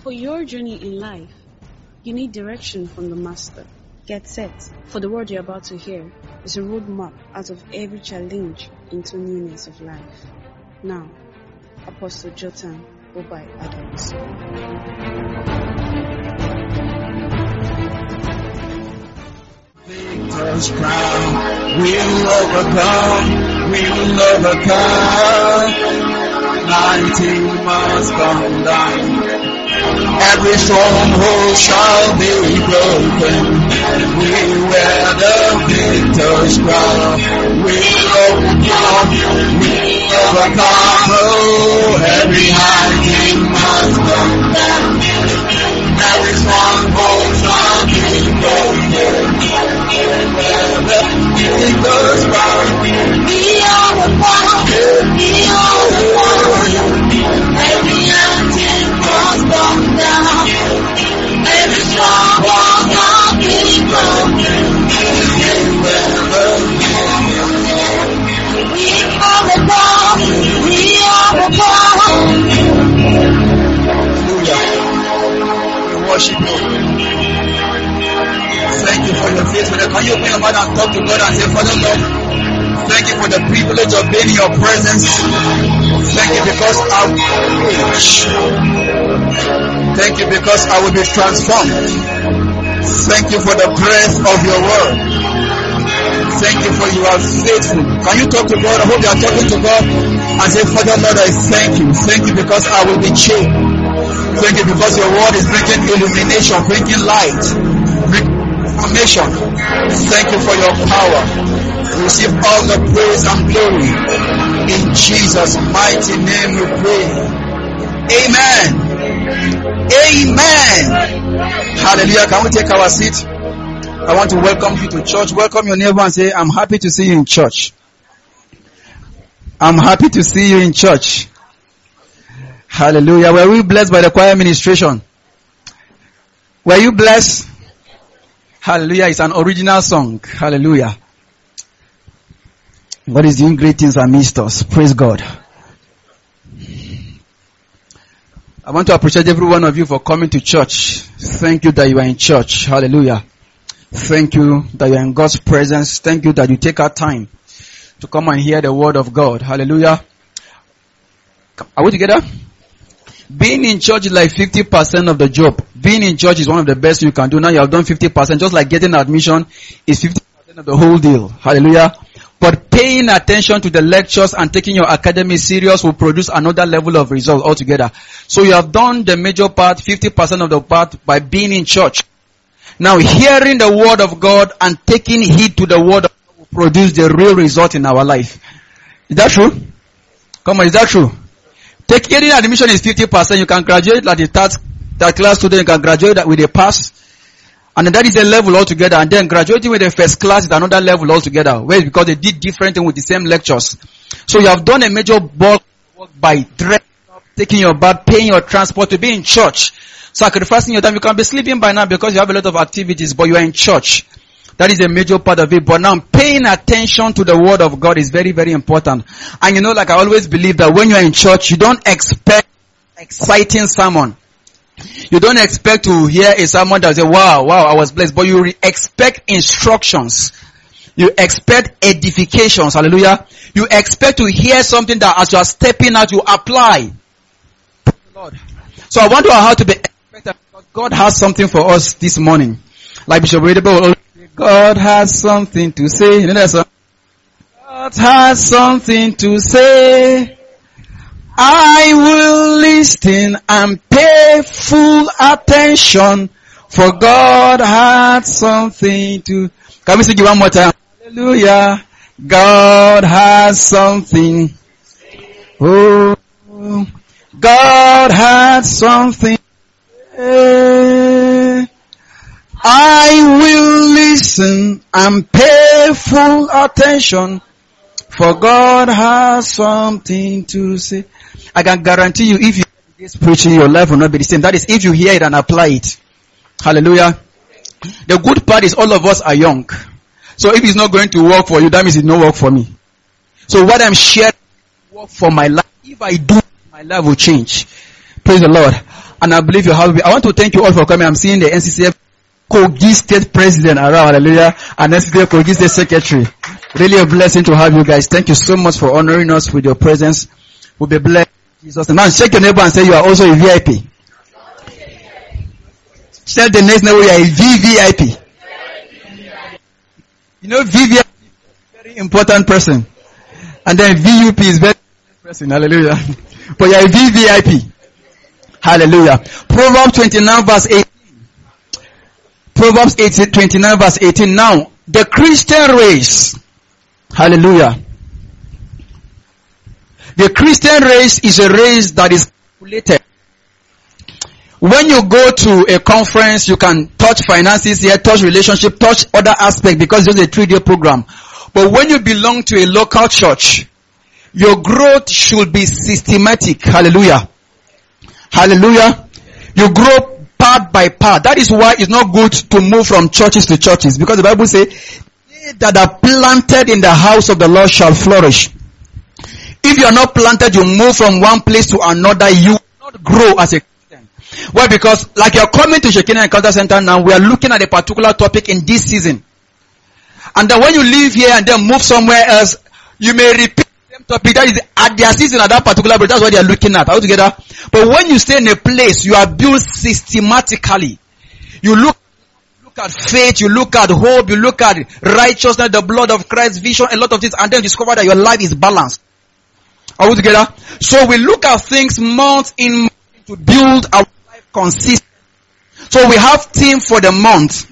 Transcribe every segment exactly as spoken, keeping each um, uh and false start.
For your journey in life, you need direction from the Master. Get set, for the word you're about to hear is a roadmap out of every challenge into newness of life. Now, Apostle Jotham Obai Adams. Victor's crown, we'll overcome, we'll overcome. Nineteen must come down. Every stronghold shall be broken. We wear the victor's crown. We'll overcome, we'll overcome. Oh, every nineteen must come down. Every stronghold shall be broken. We wear the victor's crown. We overcome, we overcome. Every nineteen must come down. Every stronghold shall be broken. We overcome, we overcome. Hallelujah. We worship you. Thank you for your faithfulness. Can you open your mouth and talk to God and say, Father Lord, thank you for the privilege of being in your presence. Thank you because I will change. Thank you because I will be transformed. Thank you for the breath of your word. Thank you for you are faithful. Can you talk to God? I hope you are talking to God and say, Father Lord, I thank you. Thank you because I will be changed. Thank you because your word is bringing illumination, bringing light, bringing information. Thank you for your power. Receive all the praise and glory. In Jesus' mighty name we pray. Amen. Amen. Hallelujah. Can we take our seat? I want to welcome you to church. Welcome your neighbor and say, I'm happy to see you in church. I'm happy to see you in church. Hallelujah. Were we blessed by the choir administration? Were you blessed? Hallelujah. It's an original song. Hallelujah. God is doing great things amidst us. Praise God. I want to appreciate every one of you for coming to church. Thank you that you are in church. Hallelujah. Thank you that you are in God's presence. Thank you that you take our time to come and hear the word of God. Hallelujah. Are we together? Being in church is like fifty percent of the job. Being in church is one of the best you can do. Now you have done fifty percent. Just like getting admission is fifty percent of the whole deal. Hallelujah. But paying attention to the lectures and taking your academy serious will produce another level of result altogether. So you have done the major part, fifty percent of the part, by being in church. Now hearing the word of God and taking heed to the word of God will produce the real result in our life. Is that true? Come on, is that true? Taking admission is fifty percent. You can graduate like a third, third class student. You can graduate with a pass. And then that is a level altogether. And then graduating with a first class is another level altogether. Where because they did different things with the same lectures. So you have done a major bulk work by dressing up, taking your bath, paying your transport to be in church. Sacrificing your time. You can be sleeping by now because you have a lot of activities, but you are in church. That is a major part of it. But now paying attention to the word of God is very, very important. And you know, like I always believe that when you are in church, you don't expect exciting sermon. You don't expect to hear a sermon that will say, wow, wow, I was blessed. But you re- expect instructions. You expect edifications. Hallelujah. You expect to hear something that as you are stepping out, you apply. Lord. So I want to know how to be expected. God has something for us this morning. Like Bishop Redable, God has something to say. You know that song? God has something to say. I will listen and pay full attention, for God had something to... Can we sing it one more time? Hallelujah. God has something. Oh, God had something. I will listen and pay full attention, for God has something to say. I can guarantee you, if you hear this preaching, your life will not be the same. That is, if you hear it and apply it. Hallelujah. The good part is all of us are young. So if it's not going to work for you, that means it no work for me. So what I'm sharing work for my life. If I do, my life will change. Praise the Lord. And I believe you have. I want to thank you all for coming. I'm seeing the N C C F Kogi State President around, hallelujah, and N C C F Kogi State Secretary. Really a blessing to have you guys. Thank you so much for honoring us with your presence. We'll be blessed. Jesus. Now shake your neighbor and say you are also a V I P. Tell the next neighbor you are a V V I P. You know V V I P is a very important person. And then V U P is very important person. Hallelujah. But you are a V V I P. Hallelujah. Proverbs twenty-nine verse eighteen. Proverbs twenty-nine verse eighteen. Now, the Christian race. Hallelujah. The Christian race is a race that is calculated. When you go to a conference, you can touch finances here, touch relationship, touch other aspects because it's a three-day program. But when you belong to a local church, your growth should be systematic. Hallelujah. Hallelujah. You grow part by part. That is why it's not good to move from churches to churches. Because the Bible says, they that are planted in the house of the Lord shall flourish. If you are not planted, you move from one place to another, you will not grow as a Christian. Why? Because like you're coming to Shekinah Encounter Center now, we are looking at a particular topic in this season. And then when you leave here and then move somewhere else, you may repeat the same topic. That is at their season, at that particular place. That's what they are looking at. All together. But when you stay in a place, you are built systematically. You look, look at faith, you look at hope, you look at righteousness, the blood of Christ, vision, a lot of things, and then discover that your life is balanced. Are we together? So we look at things month in month to build our life consistent. So we have theme for the month.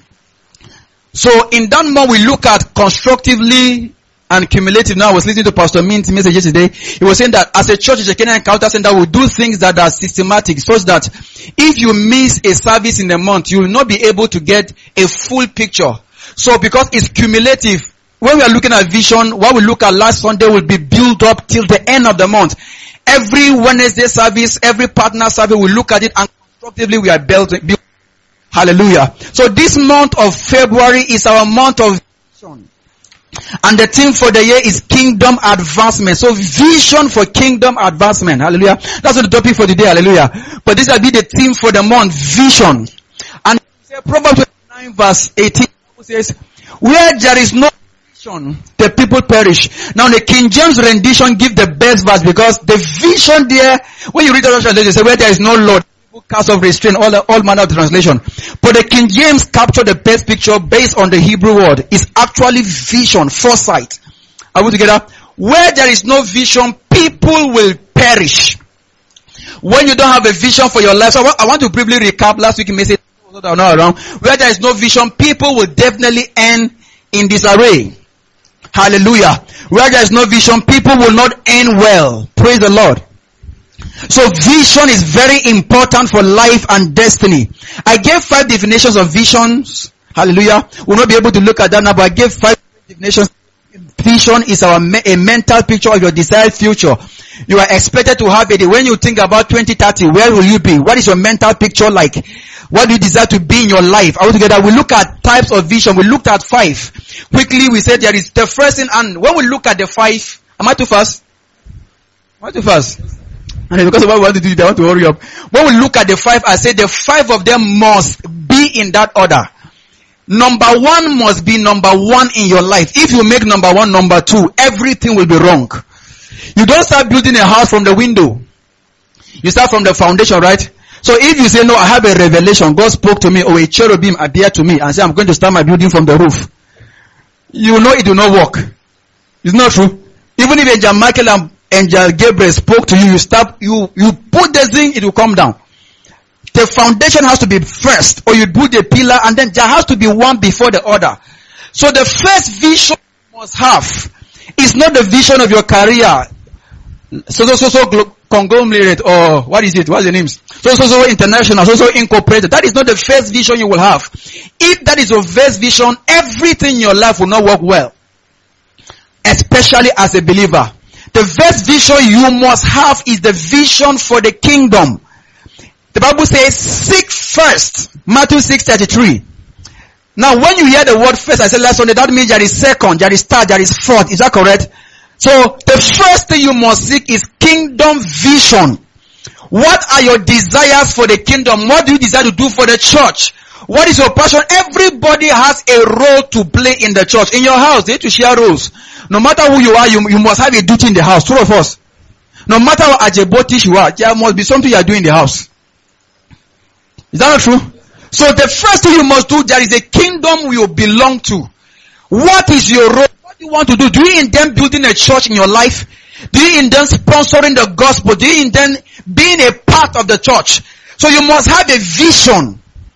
So in that month we look at constructively and cumulative. Now I was listening to Pastor Mint's message yesterday. He was saying that as a church, Shekinah Encounter Center will do things that are systematic, such that if you miss a service in a month, you will not be able to get a full picture. So because it's cumulative, when we are looking at vision, what we look at last Sunday will be built up till the end of the month. Every Wednesday service, every partner service, we look at it and constructively we are built. built. Hallelujah. So this month of February is our month of vision. And the theme for the year is kingdom advancement. So vision for kingdom advancement. Hallelujah. That's what the topic for today. Hallelujah. But this will be the theme for the month, vision. And Proverbs twenty-nine verse eighteen says, where there is no vision, the people perish. Now the King James rendition give the best verse because the vision there, when you read the translation, they say where there is no Lord, people cast off restraint, all, all manner of translation. But the King James capture the best picture based on the Hebrew word. It's actually vision, foresight. Are we together? Where there is no vision, people will perish. When you don't have a vision for your life, so I want, I want to briefly recap last week's message. Around. Where there is no vision, people will definitely end in disarray. Hallelujah. Where there is no vision, people will not end well. Praise the Lord. So vision is very important for life and destiny. I gave five definitions of visions. Hallelujah. We'll not be able to look at that now, but I gave five definitions. Vision is our me- a mental picture of your desired future. You are expected to have it. When you think about twenty thirty, where will you be? What is your mental picture like? What do you desire to be in your life? Are we together? We look at types of vision. We looked at five. Quickly, we said there is the first thing, and when we look at the five, am I too fast? Am I too fast? And because of what we want to do, I want to hurry up. When we look at the five, I said the five of them must be in that order. Number one must be number one in your life. If you make number one number two, everything will be wrong. You don't start building a house from the window. You start from the foundation, right? So if you say, no, I have a revelation, God spoke to me, or a cherubim appeared to me and said, I'm going to start my building from the roof. You know it will not work. It's not true. Even if Angel Michael and Angel Gabriel spoke to you, you start, you, you put the thing, it will come down. The foundation has to be first, or you put the pillar, and then there has to be one before the other. So the first vision you must have is not the vision of your career. So, so, so, so, conglomerate, or what is it? What's the names? So, so, so, international, so, so, incorporated. That is not the first vision you will have. If that is your first vision, everything in your life will not work well. Especially as a believer. The first vision you must have is the vision for the kingdom. The Bible says, seek first. Matthew six thirty-three. Now, when you hear the word first, I said last Sunday, that means there is second, there is third, there is fourth. Is that correct? So, the first thing you must seek is kingdom vision. What are your desires for the kingdom? What do you desire to do for the church? What is your passion? Everybody has a role to play in the church. In your house, they need to share roles. No matter who you are, you, you must have a duty in the house. True of us. No matter how ajebotish you are, there must be something you are doing in the house. Is that not true? So the first thing you must do, there is a kingdom you belong to. What is your role? What do you want to do? Do you intend building a church in your life? Do you intend sponsoring the gospel? Do you intend being a part of the church? So you must have a vision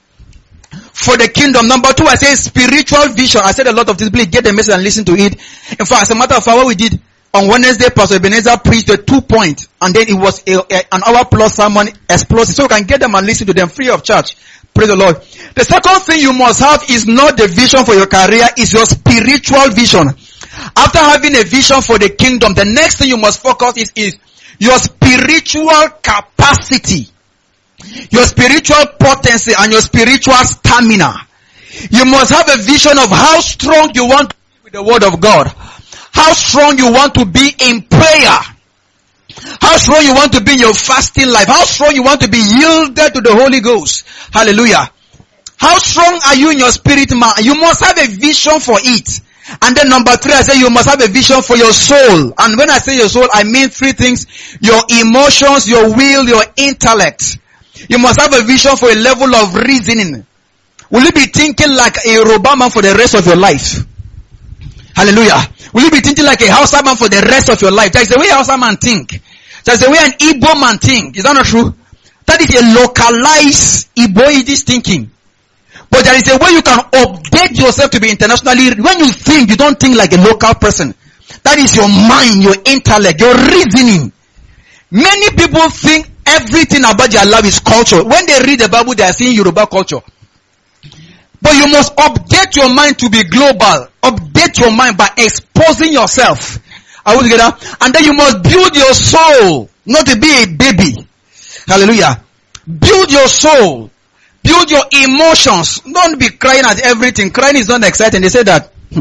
for the kingdom. Number two, I say spiritual vision. I said a lot of this. Please get the message and listen to it. In fact, as a matter of fact, what we did on Wednesday, Pastor Ebenezer preached the two points, and then it was a, a, an hour plus sermon explosive. So you can get them and listen to them free of charge. Praise the Lord. The second thing you must have is not the vision for your career, it's your spiritual vision. After having a vision for the kingdom, the next thing you must focus is, is your spiritual capacity. Your spiritual potency and your spiritual stamina. You must have a vision of how strong you want to be with the word of God. How strong you want to be in prayer. How strong you want to be in your fasting life. How strong you want to be yielded to the Holy Ghost. Hallelujah. How strong are you in your spirit, man? You must have a vision for it. And then number three, I say you must have a vision for your soul. And when I say your soul, I mean three things. Your emotions, your will, your intellect. You must have a vision for a level of reasoning. Will you be thinking like a Yoruba man for the rest of your life? Hallelujah. Will you be thinking like a Hausa man for the rest of your life? That is the way a Hausa man think. That's the way an Igbo man think. Is that not true? That is a localized Igboidish thinking. But there is a way you can update yourself to be internationally. When you think, you don't think like a local person. That is your mind, your intellect, your reasoning. Many people think everything about their life is culture. When they read the Bible, they are seeing Yoruba culture. But you must update your mind to be global. Update your mind by exposing yourself. Are we together? And then you must build your soul, not to be a baby. Hallelujah. Build your soul. Build your emotions. Don't be crying at everything. Crying is not exciting. They say that hmm,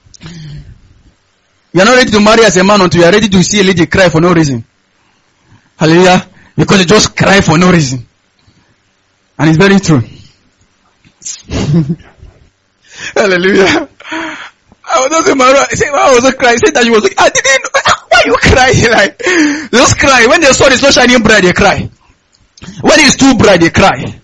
you are not ready to marry as a man until you are ready to see a lady cry for no reason. Hallelujah. Because you just cry for no reason. And it's very true. Hallelujah. I was not saying, I said, I was not crying. He said that you was like, I didn't, why you crying? Like, just cry. When the sun is not shining bright, they cry. When it's too bright, they cry.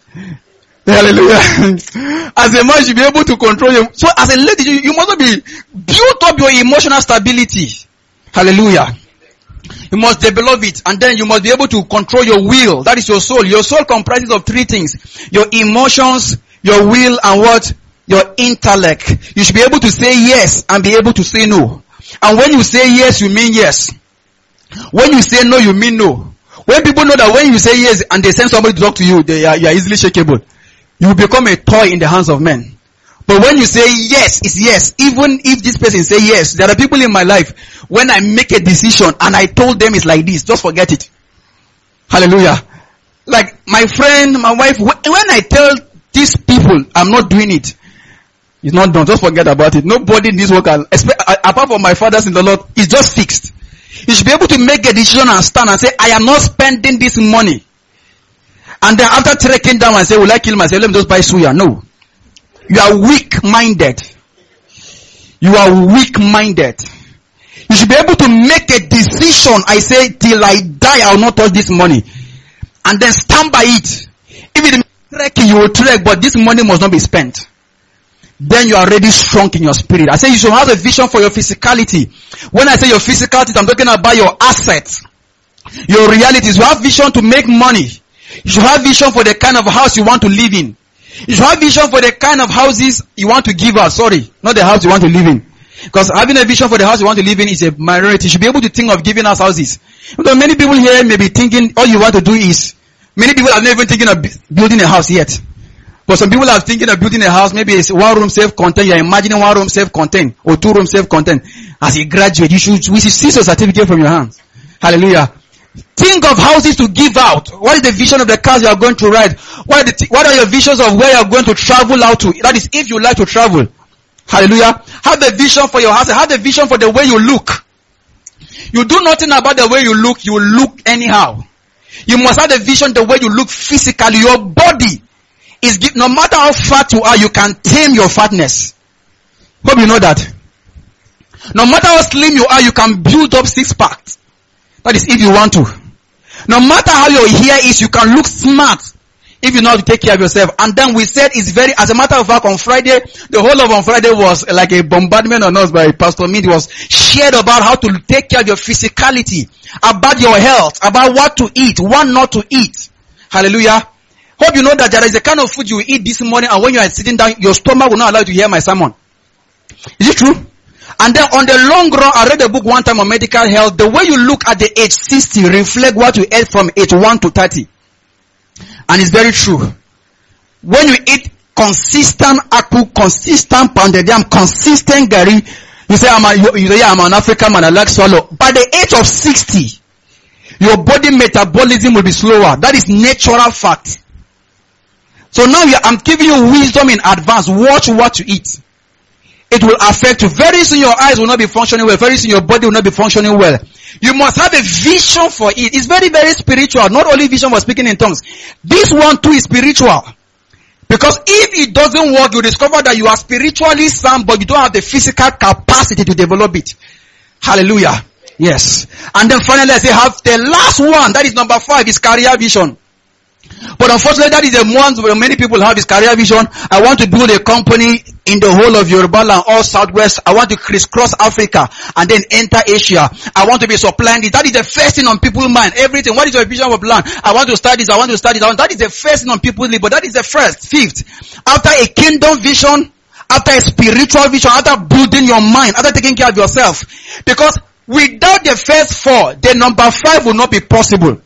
Hallelujah. As a man, you should be able to control your, so as a lady, you, you must be, build up your emotional stability. Hallelujah. You must develop it, and then you must be able to control your will. That is your soul. Your soul comprises of three things. Your emotions, your will, and what? Your intellect. You should be able to say yes and be able to say no. And when you say yes, you mean yes. When you say no, you mean no. When people know that when you say yes and they send somebody to talk to you, they are, you are easily shakeable. You will become a toy in the hands of men. But when you say yes, it's yes. Even if this person say yes, there are people in my life, when I make a decision and I told them it's like this, just forget it. Hallelujah. Like my friend, my wife, when I tell these people I'm not doing it, it's not done. Just forget about it. Nobody in this world, can, apart from my fathers in the Lord, it's just fixed. You should be able to make a decision and stand and say, I am not spending this money. And then after trekking down and say, will I kill myself? Let me just buy suya. No. You are weak-minded. You are weak-minded. You should be able to make a decision. I say, till I die, I will not touch this money. And then stand by it. If it is trekking, you will trek, but this money must not be spent. Then you are already strong in your spirit. I say you should have a vision for your physicality. When I say your physicality, I'm talking about your assets, your realities. You have vision to make money. You should have vision for the kind of house you want to live in. You should have vision for the kind of houses you want to give out. Sorry, not the house you want to live in. Because having a vision for the house you want to live in is a minority. You should be able to think of giving us houses. Because many people here may be thinking all you want to do is, many people are not even thinking of building a house yet. But some people are thinking of building a house, maybe it's one room self-contained. You're imagining one room self-contained or two room self-contained. As a graduate, you should, we should see your certificate from your hands. Hallelujah. Think of houses to give out. What is the vision of the cars you are going to ride? What are, the, what are your visions of where you are going to travel out to? That is if you like to travel. Hallelujah. Have a vision for your house. Have a vision for the way you look. You do nothing about the way you look, you will look anyhow. You must have a vision the way you look physically. Your body is, no matter how fat you are, you can tame your fatness. Hope you know that. No matter how slim you are, you can build up six packs. That is if you want to. No matter how your hair is, you can look smart if you know how to take care of yourself. And then we said it's very, as a matter of fact, on Friday, the whole of on Friday was like a bombardment on us by Pastor Mead. It was shared about how to take care of your physicality, about your health, about what to eat, what not to eat. Hallelujah. Hope you know that there is a kind of food you eat this morning, and when you are sitting down, your stomach will not allow you to hear my sermon. Is it true? And then on the long run, I read a book one time on medical health. The way you look at the age sixty reflect what you ate from age one to thirty. And it's very true. When you eat consistent akpu, consistent pounded yam, consistent gari, you say, I'm, a, you, you say, I'm an African man, I like swallow. By the age of sixty, your body metabolism will be slower. That is natural fact. So now you, I'm giving you wisdom in advance. Watch what you eat. It will affect you. Very soon your eyes will not be functioning well. Very soon your body will not be functioning well. You must have a vision for it. It's very, very spiritual. Not only vision for speaking in tongues. This one too is spiritual. Because if it doesn't work, you discover that you are spiritually sound, but you don't have the physical capacity to develop it. Hallelujah. Yes. And then finally I say have the last one. That is number five, is career vision. But unfortunately, that is the one where many people have this career vision. I want to build a company in the whole of Yoruba land, all Southwest. I want to crisscross Africa and then enter Asia. I want to be supplying it. That is the first thing on people's mind. Everything. What is your vision of land? I want to start this. I want to start this. That is the first thing on people's lips. But that is the first. Fifth. After a kingdom vision, after a spiritual vision, after building your mind, after taking care of yourself. Because without the first four, the number five will not be possible.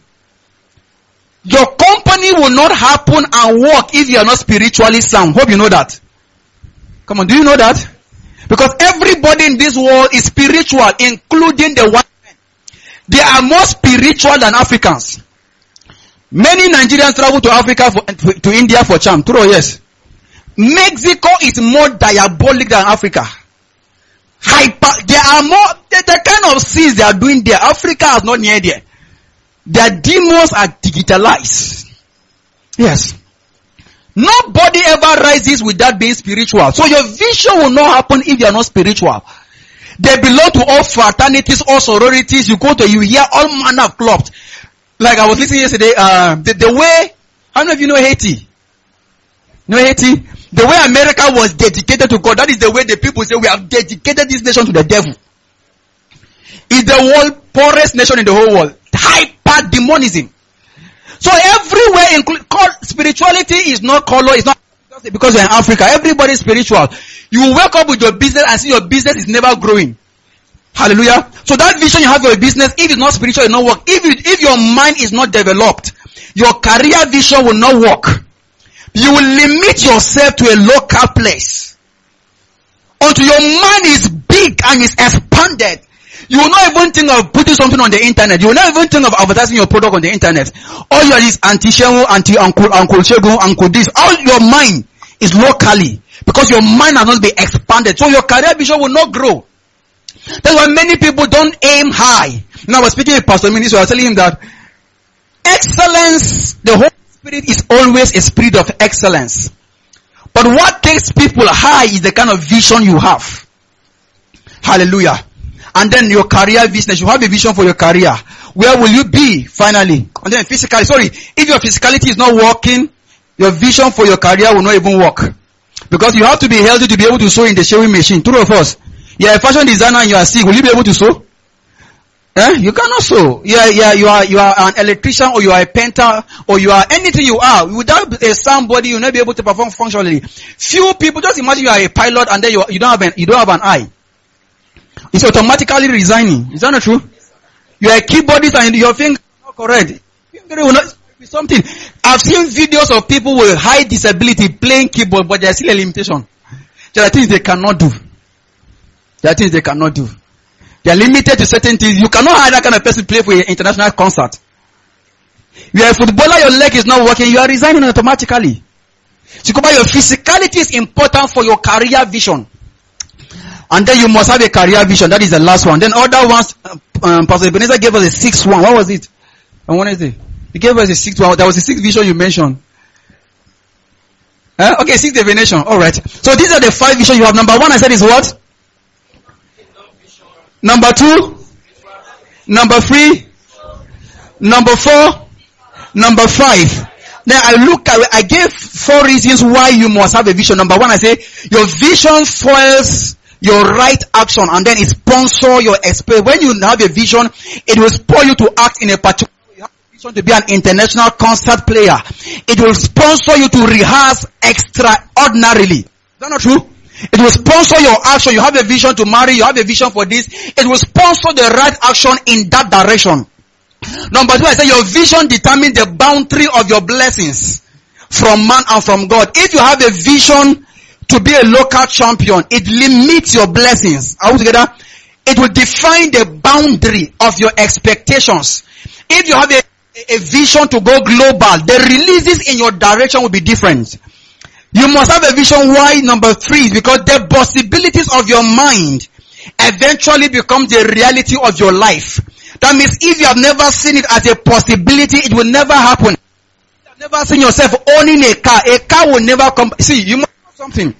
Your company will not happen and work if you are not spiritually sound. Hope you know that. Come on, do you know that? Because everybody in this world is spiritual, including the white men. They are more spiritual than Africans. Many Nigerians travel to Africa, for, to India for charm. True or yes? Mexico is more diabolic than Africa. Hyper, they are more, the, the kind of sins they are doing there, Africa is not near there. Their demons are digitalized. Yes. Nobody ever rises without being spiritual. So your vision will not happen if you are not spiritual. They belong to all fraternities, all sororities. You go to, you hear all manner of clubs. Like I was listening yesterday, uh, the, the way, how many of you know Haiti? You know Haiti? The way America was dedicated to God, that is the way the people say we have dedicated this nation to the devil. It's the world poorest nation in the whole world. Hyper demonism. So everywhere, include spirituality is not color, it's not because you're in Africa. Everybody is spiritual. You wake up with your business and see your business is never growing. Hallelujah. So that vision you have for your business, if it's not spiritual, it will not work. If it, if your mind is not developed, your career vision will not work. You will limit yourself to a local place. Until your mind is big and is expanded. You will not even think of putting something on the internet. You will not even think of advertising your product on the internet. All your is anti-Shehu, anti-Uncle, Uncle Shegu, Uncle this. All your mind is locally. Because your mind has not been expanded. So your career vision will not grow. That's why many people don't aim high. Now I was speaking with Pastor Minister, I was telling him that excellence, the Holy Spirit is always a spirit of excellence. But what takes people high is the kind of vision you have. Hallelujah. And then your career business, you have a vision for your career. Where will you be finally? And then physically, sorry, if your physicality is not working, your vision for your career will not even work. Because you have to be healthy to be able to sew in the sewing machine. True of us. You are a fashion designer and you are sick. Will you be able to sew? Eh? You cannot sew. Yeah, yeah, you are, you are an electrician or you are a painter or you are anything you are. Without a sound body, you will not be able to perform functionally. Few people, just imagine you are a pilot and then you, you don't have an, you don't have an eye. It's automatically resigning. Is that not true? You are a keyboardist and your finger is not correct. Finger will not be something. I've seen videos of people with high disability playing keyboard, but there's still a limitation. There are things they cannot do. There are things they cannot do. They are limited to certain things. You cannot hire that kind of person play for an international concert. You are a footballer, your leg is not working, you are resigning automatically. So your physicality is important for your career vision. And then you must have a career vision. That is the last one. Then other ones, um, Pastor Ebenezer gave us a sixth one. What was it? On Wednesday? You gave us a sixth one. That was the sixth vision you mentioned. Huh? Okay, sixth divination. Alright. So these are the five visions you have. Number one I said is what? Number two? Number three? Number four? Number five. Then I look at, I gave four reasons why you must have a vision. Number one, I say, your vision fuels your right action, and then it sponsors your experience. When you have a vision, it will spur you to act in a particular way. You have a vision to be an international concert player. It will sponsor you to rehearse extraordinarily. Is that not true? It will sponsor your action. You have a vision to marry, you have a vision for this. It will sponsor the right action in that direction. Number two, I say your vision determines the boundary of your blessings from man and from God. If you have a vision to be a local champion, it limits your blessings. Are we together? It will define the boundary of your expectations. If you have a, a vision to go global, the releases in your direction will be different. You must have a vision. Why? Number three is because the possibilities of your mind eventually become the reality of your life. That means if you have never seen it as a possibility, it will never happen. If you have never seen yourself owning a car, a car will never come. See, you must have something.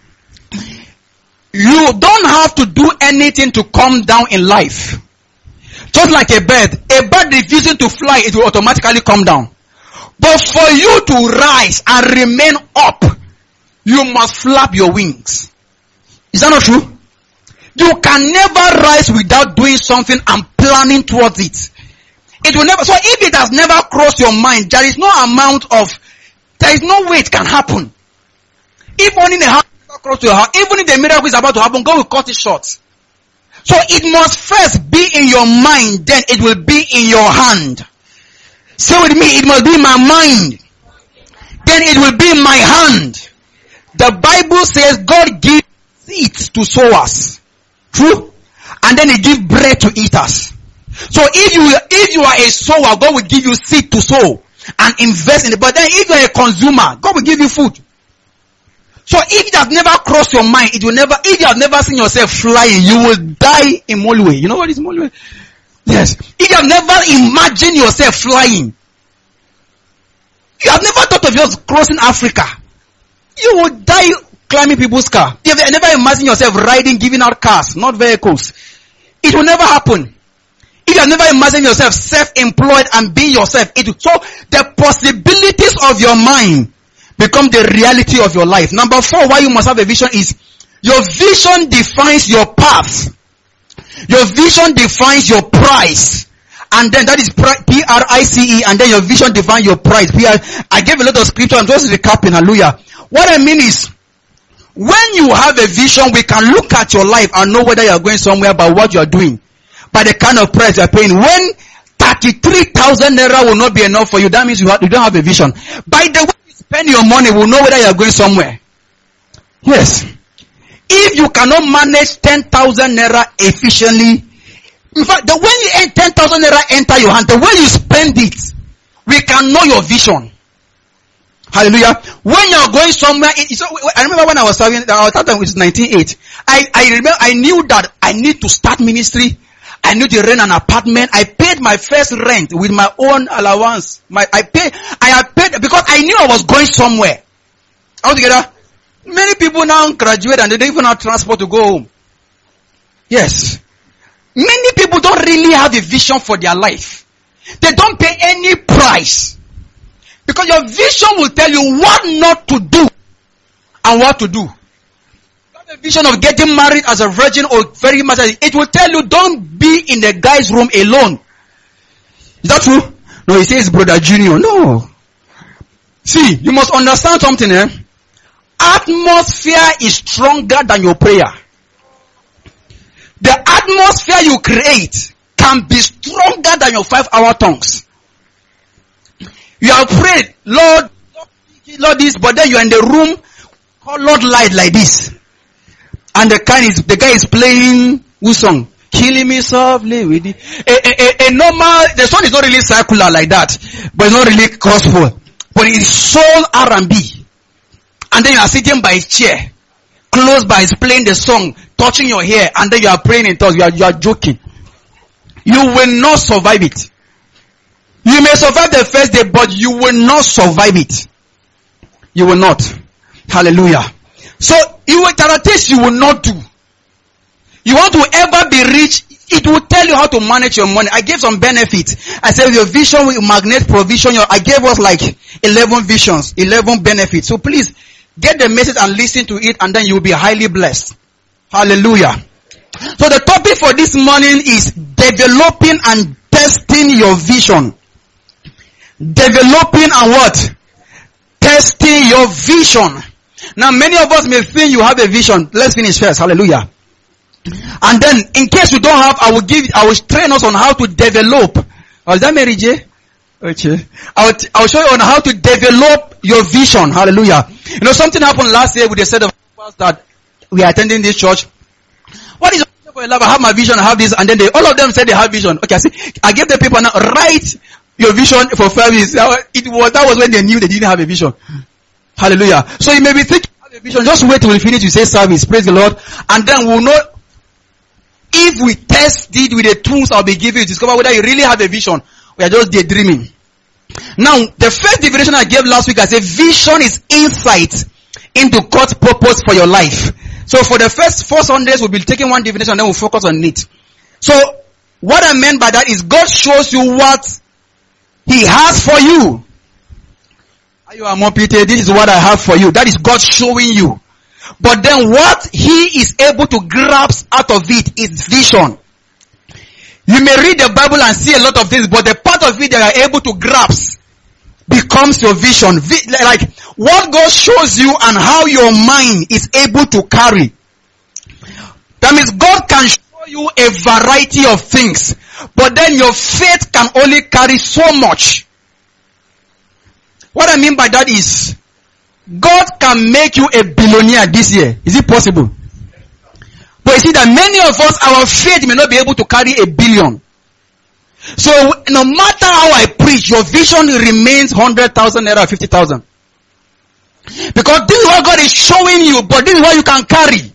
You don't have to do anything to come down in life. Just like a bird. A bird refusing to fly, it will automatically come down. But for you to rise and remain up, you must flap your wings. Is that not true? You can never rise without doing something and planning towards it. It will never, so if it has never crossed your mind, there is no amount of, there is no way it can happen. If only the heart never crossed your heart, even if the miracle is about to happen, God will cut it short. So it must first be in your mind, then it will be in your hand. Say with me, it must be in my mind, then it will be in my hand. The Bible says God gives seeds to sowers. True? And then he gives bread to eaters. So if you if you are a sower, God will give you seed to sow and invest in it. But then if you are a consumer, God will give you food. So if it has never crossed your mind, it will never, if you have never seen yourself flying, you will die in Molwe. You know what is Molwe? Yes. If you have never imagined yourself flying, you have never thought of yourself crossing Africa, you will die climbing people's car. You have never imagined yourself riding, giving out cars, not vehicles. It will never happen. If you have never imagined yourself self-employed and being yourself, it will, so the possibilities of your mind become the reality of your life. Number four, why you must have a vision is your vision defines your path. Your vision defines your price. And then that is P R I C E, and then your vision defines your price. I gave a lot of scripture, I'm just recapping, hallelujah. What I mean is, when you have a vision, we can look at your life and know whether you are going somewhere by what you are doing, by the kind of price you are paying. When thirty-three thousand naira will not be enough for you, that means you, have, you don't have a vision. By the way you spend your money, we'll know whether you are going somewhere. Yes. If you cannot manage ten thousand naira efficiently, in fact, the when you earn ten thousand naira enter your hand, the way you spend it, we can know your vision. Hallelujah. When you're going somewhere, it, so I remember when I was serving, I was starting with nineteen eighty. I, I remember, I knew that I need to start ministry. I need to rent an apartment. I paid my first rent with my own allowance. My, I paid, I had paid, because I knew I was going somewhere. All together. Many people now graduate and they don't even have transport to go home. Yes. Many people don't really have a vision for their life. They don't pay any price. Because your vision will tell you what not to do and what to do. You have a vision of getting married as a virgin or very much. It will tell you don't be in the guy's room alone. Is that true? No, he says brother Junior. No. See, you must understand something, eh? Atmosphere is stronger than your prayer. The atmosphere you create can be stronger than your five hour tongues. You have prayed, Lord, Lord this, but then you are in the room, call Lord light like this. And the guy is, the guy is playing, whose song? Killing me softly with it. A, a, a, a normal, the song is not really circular like that, but it's not really gospel. But it's soul R and B. And then you are sitting by his chair, close by, he's playing the song, touching your hair, and then you are praying in tongues, you are, you are joking. You will not survive it. You may survive the first day, but you will not survive it. You will not. Hallelujah. So, you will, there are things you will not do. You want to ever be rich, it will tell you how to manage your money. I gave some benefits. I said your vision will magnet provision. Your, I gave us like eleven visions, eleven benefits. So please, get the message and listen to it, and then you will be highly blessed. Hallelujah. So the topic for this morning is developing and testing your vision. Developing and what? Testing your vision. Now many of us may think you have a vision. Let's finish first. Hallelujah. And then, in case you don't have, I will give, I will train us on how to develop. Oh, is that Mary J? Okay. I will, I will show you on how to develop your vision. Hallelujah. You know, something happened last year with a set of us that we are attending this church. What is your vision for your life? I have my vision, I have this, and then they, all of them said they have vision. Okay, I see, I gave the people now, write your vision for five years. It was, that was when they knew they didn't have a vision. Hallelujah. So you may be thinking you have a vision, just wait till we finish, you say service, praise the Lord, and then we'll know. If we test it with the tools I'll be giving you, discover whether you really have a vision or you're just daydreaming. Now, the first definition I gave last week, I said vision is insight into God's purpose for your life. So for the first four Sundays, we'll be taking one definition and then we'll focus on it. So, what I meant by that is God shows you what He has for you. Are you amopite? This is what I have for you. That is God showing you. But then what He is able to grasp out of it is vision. You may read the Bible and see a lot of things, but the part of it that you are able to grasp becomes your vision. Like what God shows you and how your mind is able to carry. That means God can show you a variety of things, but then your faith can only carry so much. What I mean by that is, God can make you a billionaire this year. Is it possible? But you see that many of us, our faith may not be able to carry a billion. So no matter how I preach, your vision remains one hundred thousand naira, fifty thousand. Because this is what God is showing you, but this is what you can carry.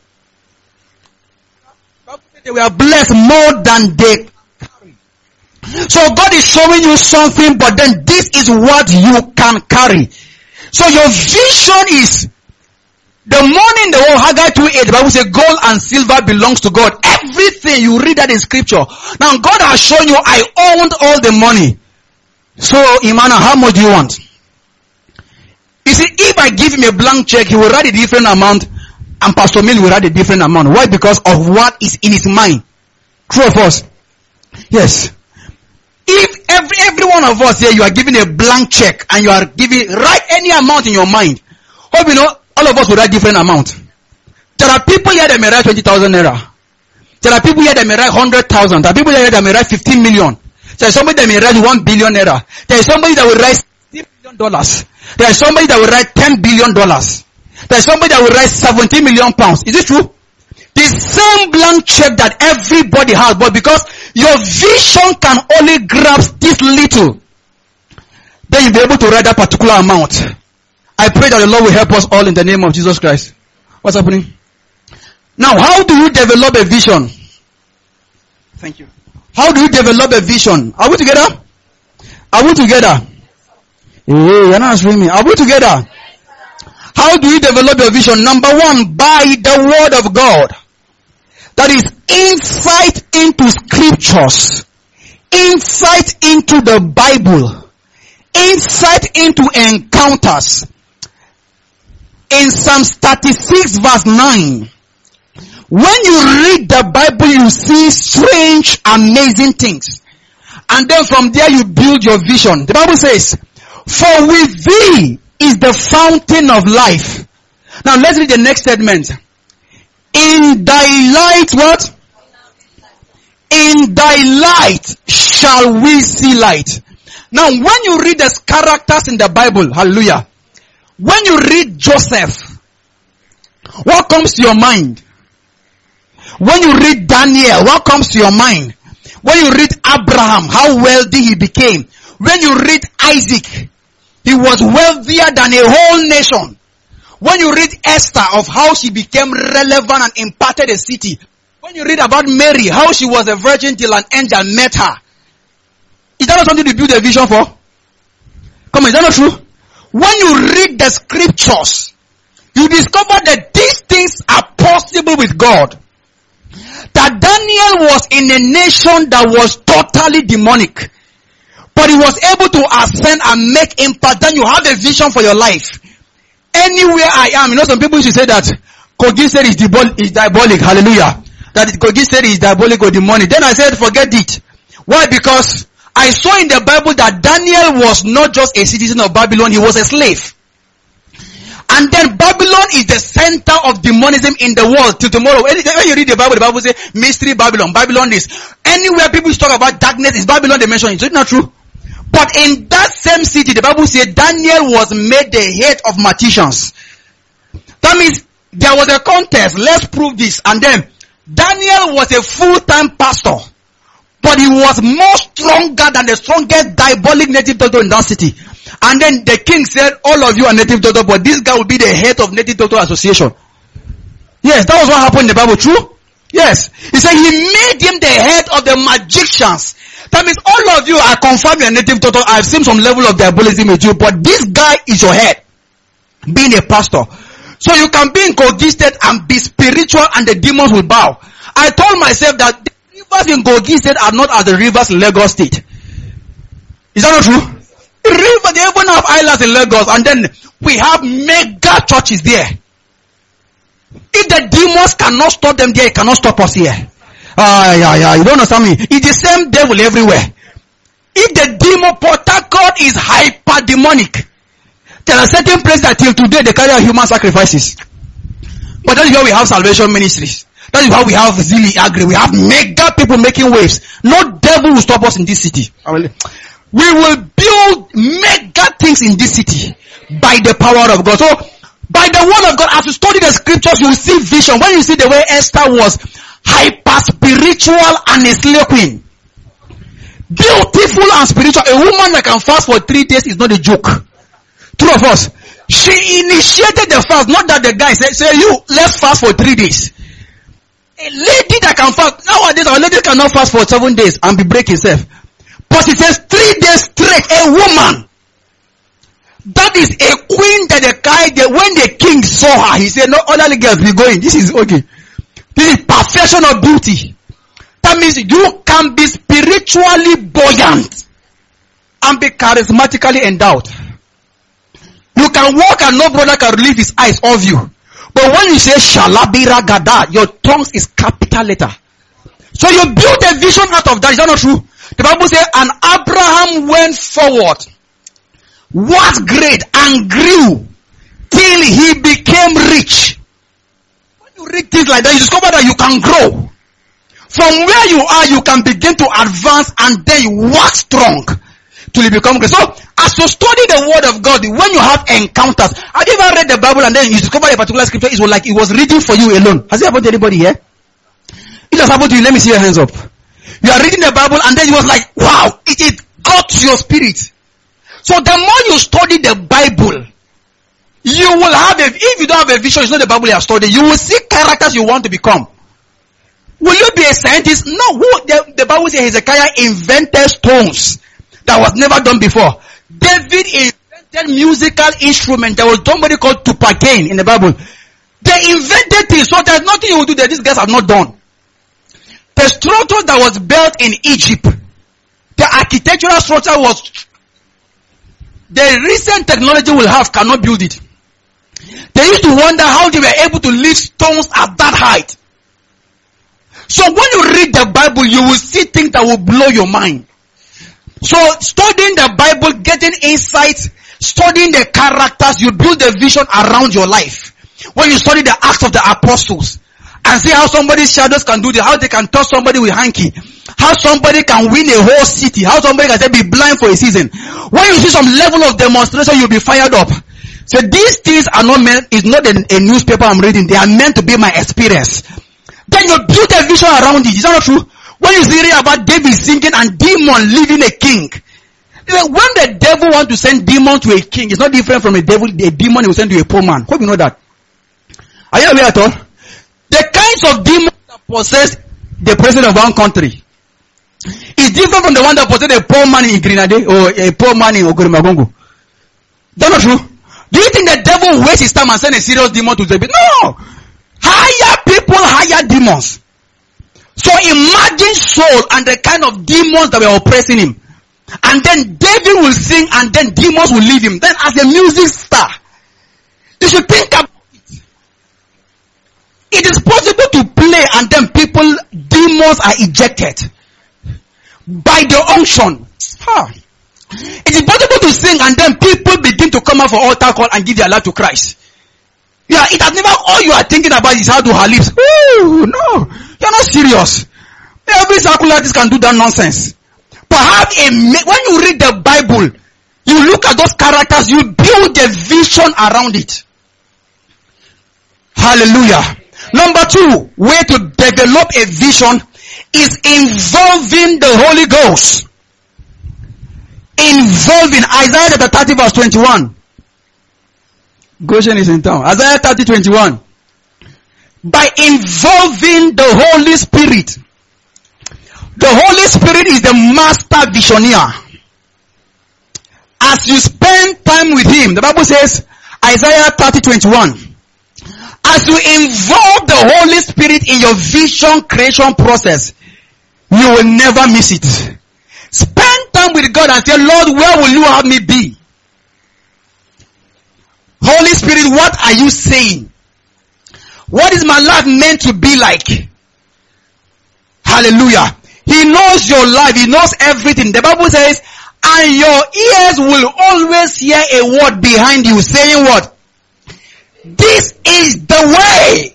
We are blessed more than they carry. So God is showing you something, but then this is what you can carry. So your vision is, the morning the whole Haggai two eight, the Bible says gold and silver belongs to God. Everything, you read that in scripture. Now God has shown you, I owned all the money. So Imana, how much do you want? You see, if I give him a blank check, he will write a different amount, and Pastor Mill will write a different amount. Why? Because of what is in his mind. True of us. Yes. If every, every one of us here, you are giving a blank check and you are giving, write any amount in your mind. Hope you know, all of us will write different amount. There are people here that may write twenty thousand naira. There are people here that may write one hundred thousand. There are people here that may write fifteen million. There is somebody that may write one billion naira. There is somebody that will write sixty million dollars. There is somebody that will write ten billion dollars. There is somebody that will write seventy million pounds. Is it true? The same blank check that everybody has, but because your vision can only grasp this little, then you'll be able to write that particular amount. I pray that the Lord will help us all in the name of Jesus Christ. What's happening? Now, how do you develop a vision? Thank you. How do you develop a vision? Are we together? Are we together? Hey, you're not answering me. Are we together? How do you develop your vision? Number one, by the word of God. That is insight into scriptures. Insight into the Bible. Insight into encounters. In Psalm thirty-six verse nine, when you read the Bible, you see strange, amazing things. And then from there you build your vision. The Bible says, for with thee is the fountain of life. Now let's read the next statement. In thy light, what? In thy light shall we see light. Now when you read the characters in the Bible, hallelujah. When you read Joseph, what comes to your mind? When you read Daniel, what comes to your mind? When you read Abraham, how wealthy he became. When you read Isaac, he was wealthier than a whole nation. When you read Esther, of how she became relevant and imparted a city. When you read about Mary, how she was a virgin till an angel met her. Is that not something to build a vision for? Come on, is that not true? When you read the scriptures, you discover that these things are possible with God. That Daniel was in a nation that was totally demonic, but he was able to ascend and make impact. Then you have a vision for your life. Anywhere I am, you know, some people used to say that Kogi said is diabolic. Hallelujah. That Kogi said is diabolic or demonic. Then I said, forget it. Why? Because I saw in the Bible that Daniel was not just a citizen of Babylon, he was a slave. And then Babylon is the center of demonism in the world till tomorrow. When you read the Bible, the Bible says mystery Babylon, Babylon is. Anywhere people talk about darkness, is Babylon they mention it. So it's not true. But in that same city, the Bible says Daniel was made the head of magicians. That means there was a contest. Let's prove this. And then Daniel was a full-time pastor. But he was more stronger than the strongest diabolic native doctor in that city. And then the king said, all of you are native doctor, but this guy will be the head of native doctor association. Yes, that was what happened in the Bible. True? Yes. He said he made him the head of the magicians. That means all of you are confirmed you're a native doctor. I've seen some level of diabolism with you, but this guy is your head. Being a pastor. So you can be in Kogi State and be spiritual and the demons will bow. I told myself that the rivers in Kogi State are not as the rivers in Lagos State. Is that not true? The river, they even have islands in Lagos, and then we have mega churches there. If the demons cannot stop them there, it cannot stop us here. Ah, yeah, yeah, you don't understand me. It's the same devil everywhere. If the demon Port Harcourt is hyper demonic, there are certain places that till today they carry out human sacrifices. But that is where we have salvation ministries. That is why we have Zili Agri. We have mega people making waves. No devil will stop us in this city. We will build mega things in this city by the power of God. So, by the word of God, as you study the scriptures, you will see vision. When you see the way Esther was hyper spiritual and a slave queen, beautiful and spiritual, a woman that can fast for three days is not a joke. Two of us. She initiated the fast, not that the guy said, say you, let's fast for three days. A lady that can fast, nowadays our lady cannot fast for seven days and be breaking herself. But she says three days straight, a woman. That is a queen that the guy, the, when the king saw her, he said, no other girls be going. This is okay. This is perfection of beauty. That means you can be spiritually buoyant and be charismatically endowed. You can walk and no brother can relieve his eyes off you. But when you say Shalabira Gada, your tongue is capital letter. So you build a vision out of that. Is that not true? The Bible says, and Abraham went forward, was great and grew till he became rich. When you read things like that, you discover that you can grow. From where you are, you can begin to advance and then you work strong till you become great. So, as you study the word of God, when you have encounters, have you ever read the Bible and then you discover a particular scripture, it was like it was reading for you alone? Has it happened to anybody here? It has happened to you. Let me see your hands up. You are reading the Bible and then you was like, wow, it, it got to your spirit. So the more you study the Bible, you will have a, if you don't have a vision, it's not the Bible you have studied, you will see characters you want to become. Will you be a scientist? No. Who, the, the Bible says Hezekiah invented stones that was never done before. David invented musical instrument. There was somebody called Tupacane in the Bible. They invented things, so there's nothing you will do that these guys have not done. The structure that was built in Egypt, the architectural structure was, the recent technology will have cannot build it. They used to wonder how they were able to lift stones at that height. So when you read the Bible, you will see things that will blow your mind. So studying the Bible, getting insights, studying the characters, you build a vision around your life. When you study the Acts of the Apostles, and see how somebody's shadows can do this, how they can touch somebody with hanky, how somebody can win a whole city, how somebody can say be blind for a season. When you see some level of demonstration, you'll be fired up. So these things are not meant, it's not a, a newspaper I'm reading, they are meant to be my experience. Then you build a vision around it. Is that not true? When you see about David singing and demon leaving a king. When the devil wants to send demon to a king, it's not different from a devil, a demon he will send to a poor man. Hope you know that. Are you aware at all? The kinds of demons that possess the president of one country It's different from the one that possessed a poor man in Grenada or a poor man in Ogorimagongo. That's not true. Do you think the devil wastes his time and send a serious demon to the people? No! Higher people, higher demons. So imagine Saul and the kind of demons that were oppressing him. And then David will sing and then demons will leave him. Then as a music star, you should think about it. It is possible to play and then people, demons are ejected. By the unction. Huh. It is possible to sing and then people begin to come out for altar call and give their life to Christ. Yeah, it has never, all you are thinking about is how to her lips. Ooh, no. You're not serious. Every circularist can do that nonsense. But have a, when you read the Bible, you look at those characters, you build a vision around it. Hallelujah. Number two, way to develop a vision is involving the Holy Ghost. Involving Isaiah chapter thirty verse twenty-one. Goshen is in town. Isaiah thirty twenty-one. By involving the Holy Spirit. The Holy Spirit is the master visioneer. As you spend time with Him, the Bible says, Isaiah thirty twenty-one. As you involve the Holy Spirit in your vision creation process, you will never miss it. Spend time with God and say, Lord, where will you have me be? Holy Spirit, what are you saying? What is my life meant to be like? Hallelujah. He knows your life. He knows everything. The Bible says, and your ears will always hear a word behind you saying what? This is the way.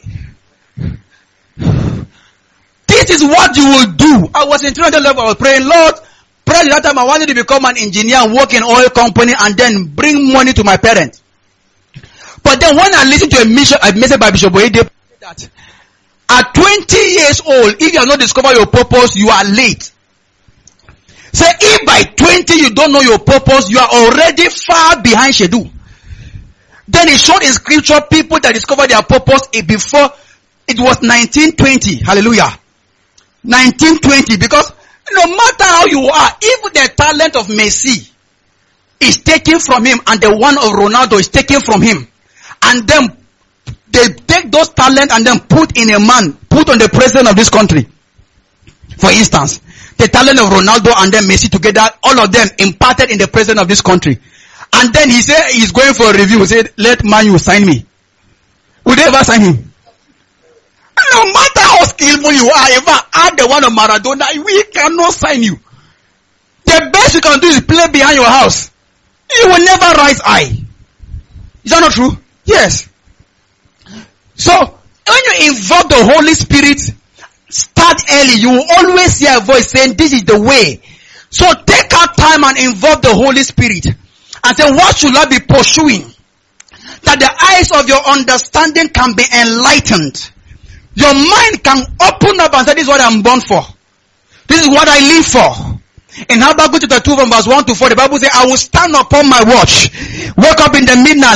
This is what you will do. I was in three hundred level. I was praying, Lord, pray that time I wanted to become an engineer and work in oil company and then bring money to my parents. But then when I listened to a mission, a message by Bishop Boyede, that at twenty years old, if you have not discovered your purpose, you are late. Say, if by twenty you don't know your purpose, you are already far behind schedule. Then it showed in scripture people that discovered their purpose before it was nineteen twenty. Hallelujah. nineteen twenty. Because no matter how you are, if the talent of Messi is taken from him and the one of Ronaldo is taken from him, and then they take those talents and then put in a man, put on the president of this country. For instance, the talent of Ronaldo and then Messi together, all of them imparted in the president of this country. And then he said he's going for a review. He said, let Man U sign me. Would they ever sign him? No matter how skillful you are, if I add the one of Maradona, we cannot sign you. The best you can do is play behind your house. You will never rise high. Is that not true? Yes. So, when you invoke the Holy Spirit, start early. You will always hear a voice saying, this is the way. So, take out time and invoke the Holy Spirit. And say, what should I be pursuing? That the eyes of your understanding can be enlightened. Your mind can open up and say, this is what I'm born for. This is what I live for. In Habakkuk chapter two from verse one to four, the Bible says, I will stand upon my watch. Wake up in the midnight.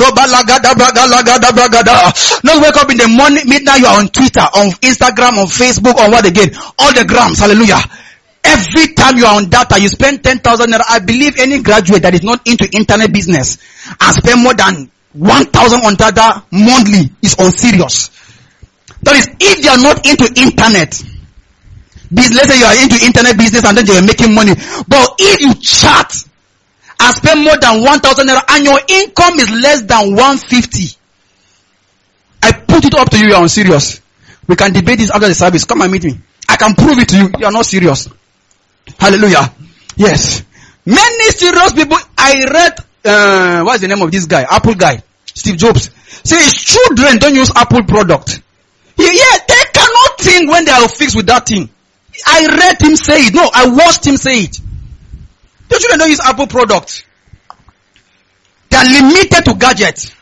Not wake up in the morning, midnight, you are on Twitter, on Instagram, on Facebook, on what again? All the grams. Hallelujah. Every time you are on data, you spend ten thousand naira. I believe any graduate that is not into internet business and spend more than one thousand on data monthly is unserious. That is, if you are not into internet business, let's say you are into internet business and then you are making money. But if you chat and spend more than one thousand naira and your income is less than one fifty, I put it up to you, you are unserious. We can debate this after the service. Come and meet me. I can prove it to you. You are not serious. Hallelujah. Yes. Many serious people, I read, uh, what's the name of this guy? Apple guy. Steve Jobs. Say his children don't use Apple product. Yeah, yeah, they cannot think when they are fixed with that thing. I read him say it. No, I watched him say it. The children don't use Apple product. They are limited to gadgets.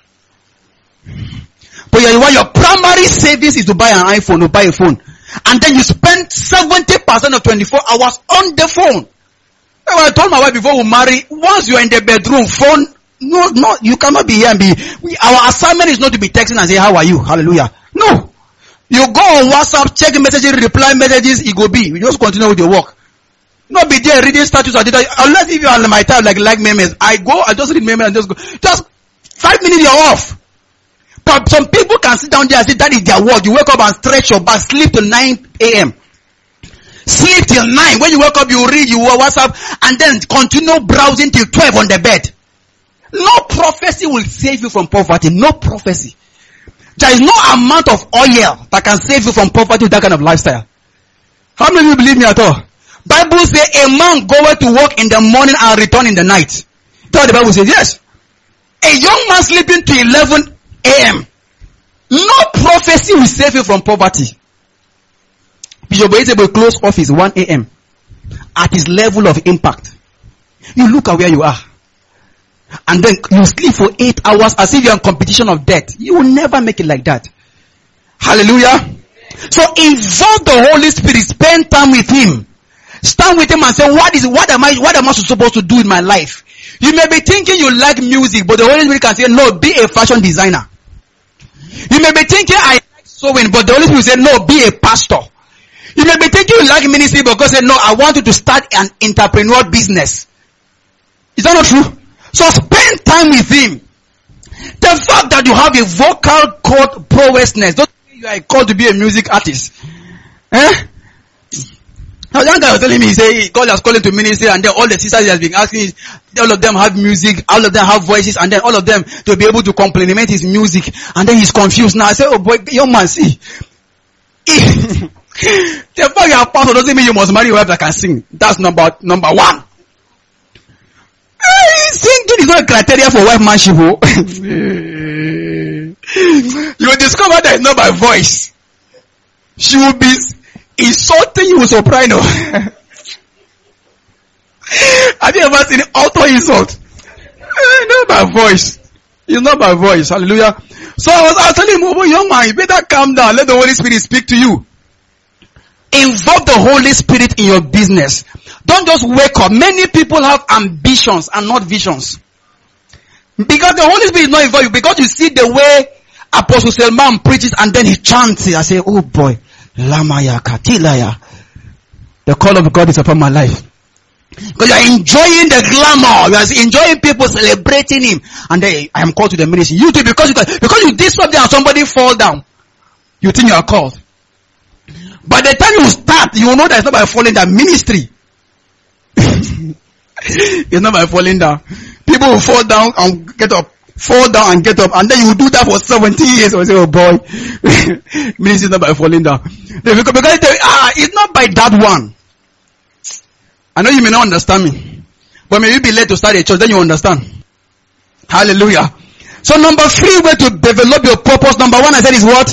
But you want your primary savings is to buy an iPhone or buy a phone. And then you spend seventy percent of twenty-four hours on the phone. I told my wife before we marry, once you are in the bedroom, phone, no, no, you cannot be here and be, we, our assignment is not to be texting and say, how are you? Hallelujah. No. You go on WhatsApp, check messages, reply messages, it go be. You just continue with your work. Not be there reading statues or data. Unless if you are my type, like, like memes. I go, I just read memes and just go. Just five minutes, you're off. But some people can sit down there and say that is their work. You wake up and stretch your back, sleep till nine a.m. Sleep till nine. When you wake up, you read, you WhatsApp, and then continue browsing till twelve on the bed. No prophecy will save you from poverty. No prophecy. There is no amount of oil that can save you from poverty with that kind of lifestyle. How many of you believe me at all? Bible says a man goeth to work in the morning and return in the night. That's what the Bible says. Yes. A young man sleeping to eleven a.m. No prophecy will save you from poverty. Bishop Boyete will close office one a.m. at his level of impact. You look at where you are. And then you sleep for eight hours as if you're in competition of death. You will never make it like that. Hallelujah. So involve the Holy Spirit. Spend time with Him. Stand with Him and say, what is, what am I, what am I supposed to do in my life? You may be thinking you like music, but the Holy Spirit can say, no, be a fashion designer. You may be thinking I like sewing, but the Holy Spirit will say, no, be a pastor. You may be thinking you like ministry, but God said, no, I want you to start an entrepreneur business. Is that not true? So spend time with Him. The fact that you have a vocal cord prowessness doesn't mean you are called to be a music artist. Eh? Now, one guy was telling me, he said, God has called him to ministry, and then all the sisters he has been asking, all of them have music, all of them have voices, and then all of them to be able to complement his music, and then he's confused. Now I say, oh boy, young man, see. The fact you are pastor doesn't mean you must marry a wife that can sing. That's number number one. Hey, singing is not a criteria for wife manship. You will discover that it's not my voice. She will be insulting you with soprano. Have you ever seen auto insult? Eh, not my voice. It's not my voice. Hallelujah. So I was, I was telling him, oh, young man, you better calm down. Let the Holy Spirit speak to you. Involve the Holy Spirit in your business. Don't just wake up. Many people have ambitions and not visions. Because the Holy Spirit is not involved. Because you see the way Apostle Selman preaches and then he chants it. I say, oh boy. Lamaya Katilaya. The call of God is upon my life. Because you are enjoying the glamour. You are enjoying people celebrating Him. And then I am called to the ministry. You too, because you, because you did something and somebody fall down. You think you are called. By the time you start, you will know that it's not by falling down. Ministry. It's not by falling down. People will fall down and get up. Fall down and get up. And then you will do that for seventy years. I say, oh boy. Ministry is not by falling down. Because ah, it's not by that one. I know you may not understand me. But may you be led to start a church. Then you understand. Hallelujah. So number three way to develop your purpose. Number one I said is what?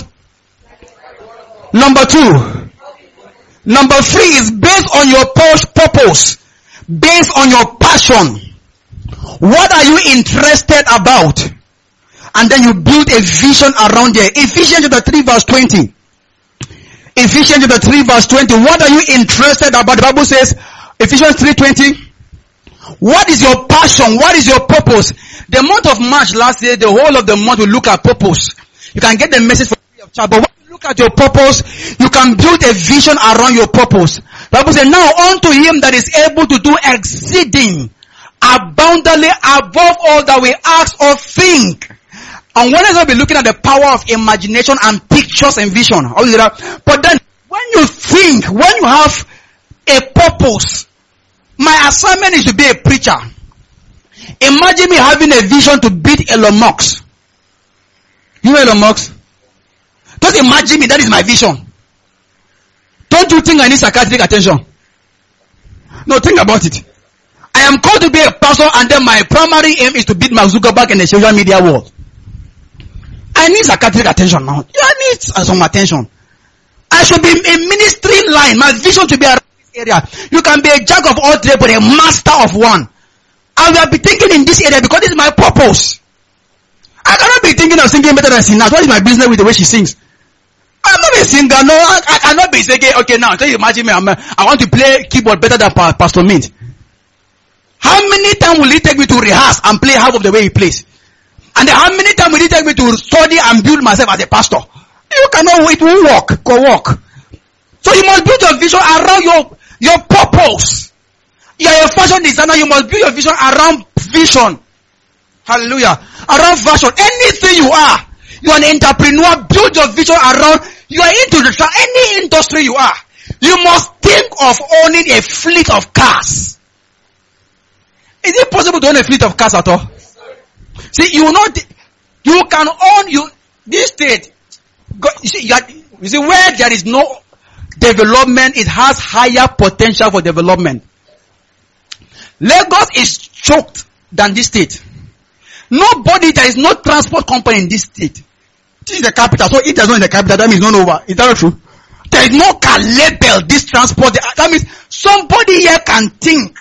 Number two. Number three is based on your purpose, based on your passion. What are you interested about? And then you build a vision around there. Ephesians chapter three verse twenty. Ephesians chapter three verse twenty. What are you interested about? The Bible says, Ephesians three twenty. What is your passion? What is your purpose? The month of March last year, the whole of the month will look at purpose. You can get the message from free of charge. But look at your purpose, you can build a vision around your purpose. The Bible says, now unto Him that is able to do exceeding abundantly above all that we ask or think. And when I be looking at the power of imagination and pictures and vision. But then when you think, when you have a purpose, my assignment is to be a preacher. Imagine me having a vision to beat Elon Musk. You know Elon Musk? Just imagine me, that is my vision. Don't you think I need sarcastic attention? No, think about it. I am called to be a pastor and then my primary aim is to beat Mark Zuckerberg in the social media world. I need sarcastic attention now. I need some attention. I should be a ministry line. My vision to be around this area. You can be a jack of all trades but a master of one. I will be thinking in this area because this is my purpose. I cannot be thinking of singing better than singers. What is my business with the way she sings? I'm not a singer. No, I, I cannot be saying, okay, now, tell you, imagine me, I'm, I want to play keyboard better than pa- Pastor Mint. How many times will it take me to rehearse and play half of the way he plays? And then how many times will it take me to study and build myself as a pastor? You cannot wait, will walk, go walk. So you must build your vision around your, your purpose. You are a fashion designer. You must build your vision around vision. Hallelujah. Around fashion. Anything you are. You are an entrepreneur. Build your vision around. You are into the any industry you are. You must think of owning a fleet of cars. Is it possible to own a fleet of cars at all? See, you know, you can own you this state. You see, you, are, you see, where there is no development, it has higher potential for development. Lagos is choked than this state. Nobody, there is no transport company in this state. This is the capital. So if there's no in the capital, that means no over. Is that true? There is no car label this transport. That means somebody here can think.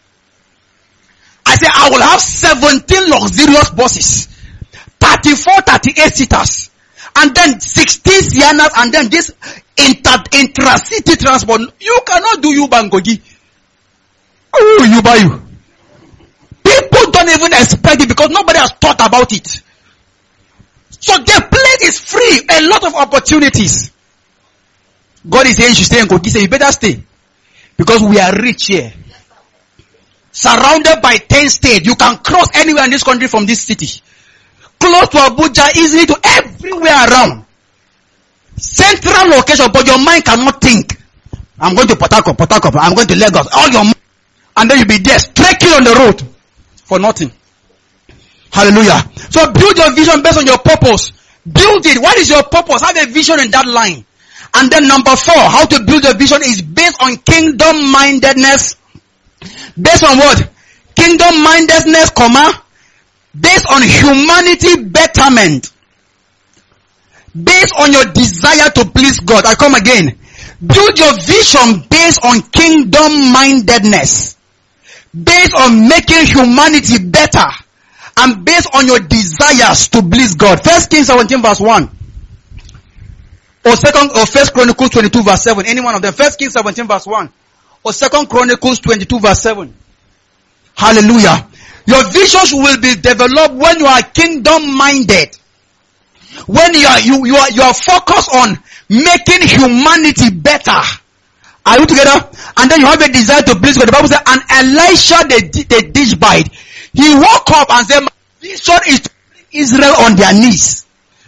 I say I will have seventeen luxurious buses, thirty-four, thirty-eight seaters, and then sixteen Siennas, and then this inter intra-city transport. You cannot do Uber and Gogi. Who will Uber you? People don't even expect it because nobody has thought about it. So the plate is free. A lot of opportunities. God is saying you should stay in Kogi. Say you better stay. Because we are rich here. Surrounded by ten states. You can cross anywhere in this country from this city. Close to Abuja, easily to everywhere around. Central location, but your mind cannot think. I'm going to Port Harcourt, Port Harcourt, I'm going to Lagos. All your mind. And then you'll be there, trekking on the road. For nothing. Hallelujah. So build your vision based on your purpose. Build it. What is your purpose? Have a vision in that line. And then number four, how to build your vision is based on kingdom mindedness. Based on what? Kingdom mindedness, comma. Based on humanity betterment. Based on your desire to please God. I come again. Build your vision based on kingdom mindedness. Based on making humanity better. And based on your desires to please God. First Kings seventeen verse one. Or second or First Chronicles twenty-two verse seven. Any one of them. First Kings seventeen verse one. Or Second Chronicles twenty-two verse seven. Hallelujah. Your visions will be developed when you are kingdom minded. When you are you, you are you are focused on making humanity better. Are you together? And then you have a desire to please God. The Bible says, and Elisha the, the Tishbite, he woke up and said, my vision is to bring Israel on their knees.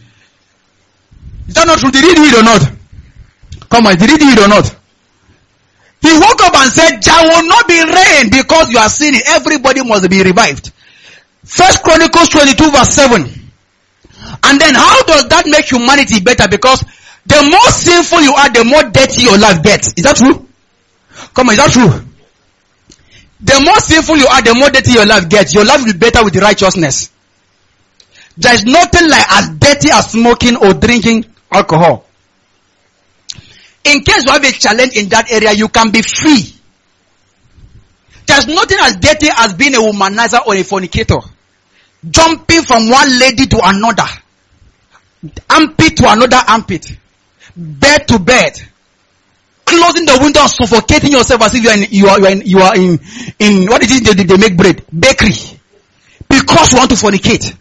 Is that not true? Did he do it or not? Come on, did he do it or not? He woke up and said, there will not be rain because you are sinning. Everybody must be revived. First Chronicles twenty-two verse seven. And then how does that make humanity better? Because the more sinful you are, the more dirty your life gets. Is that true? Come on, is that true? The more sinful you are, the more dirty your life gets. Your life will be better with righteousness. There is nothing like as dirty as smoking or drinking alcohol. In case you have a challenge in that area, you can be free. There's nothing as dirty as being a womanizer or a fornicator. Jumping from one lady to another. Armpit to another armpit. Bed to bed. Closing the window and suffocating yourself as if you are in, you are, you are in, you are in, in what is it they, they make bread? Bakery. Because you want to fornicate.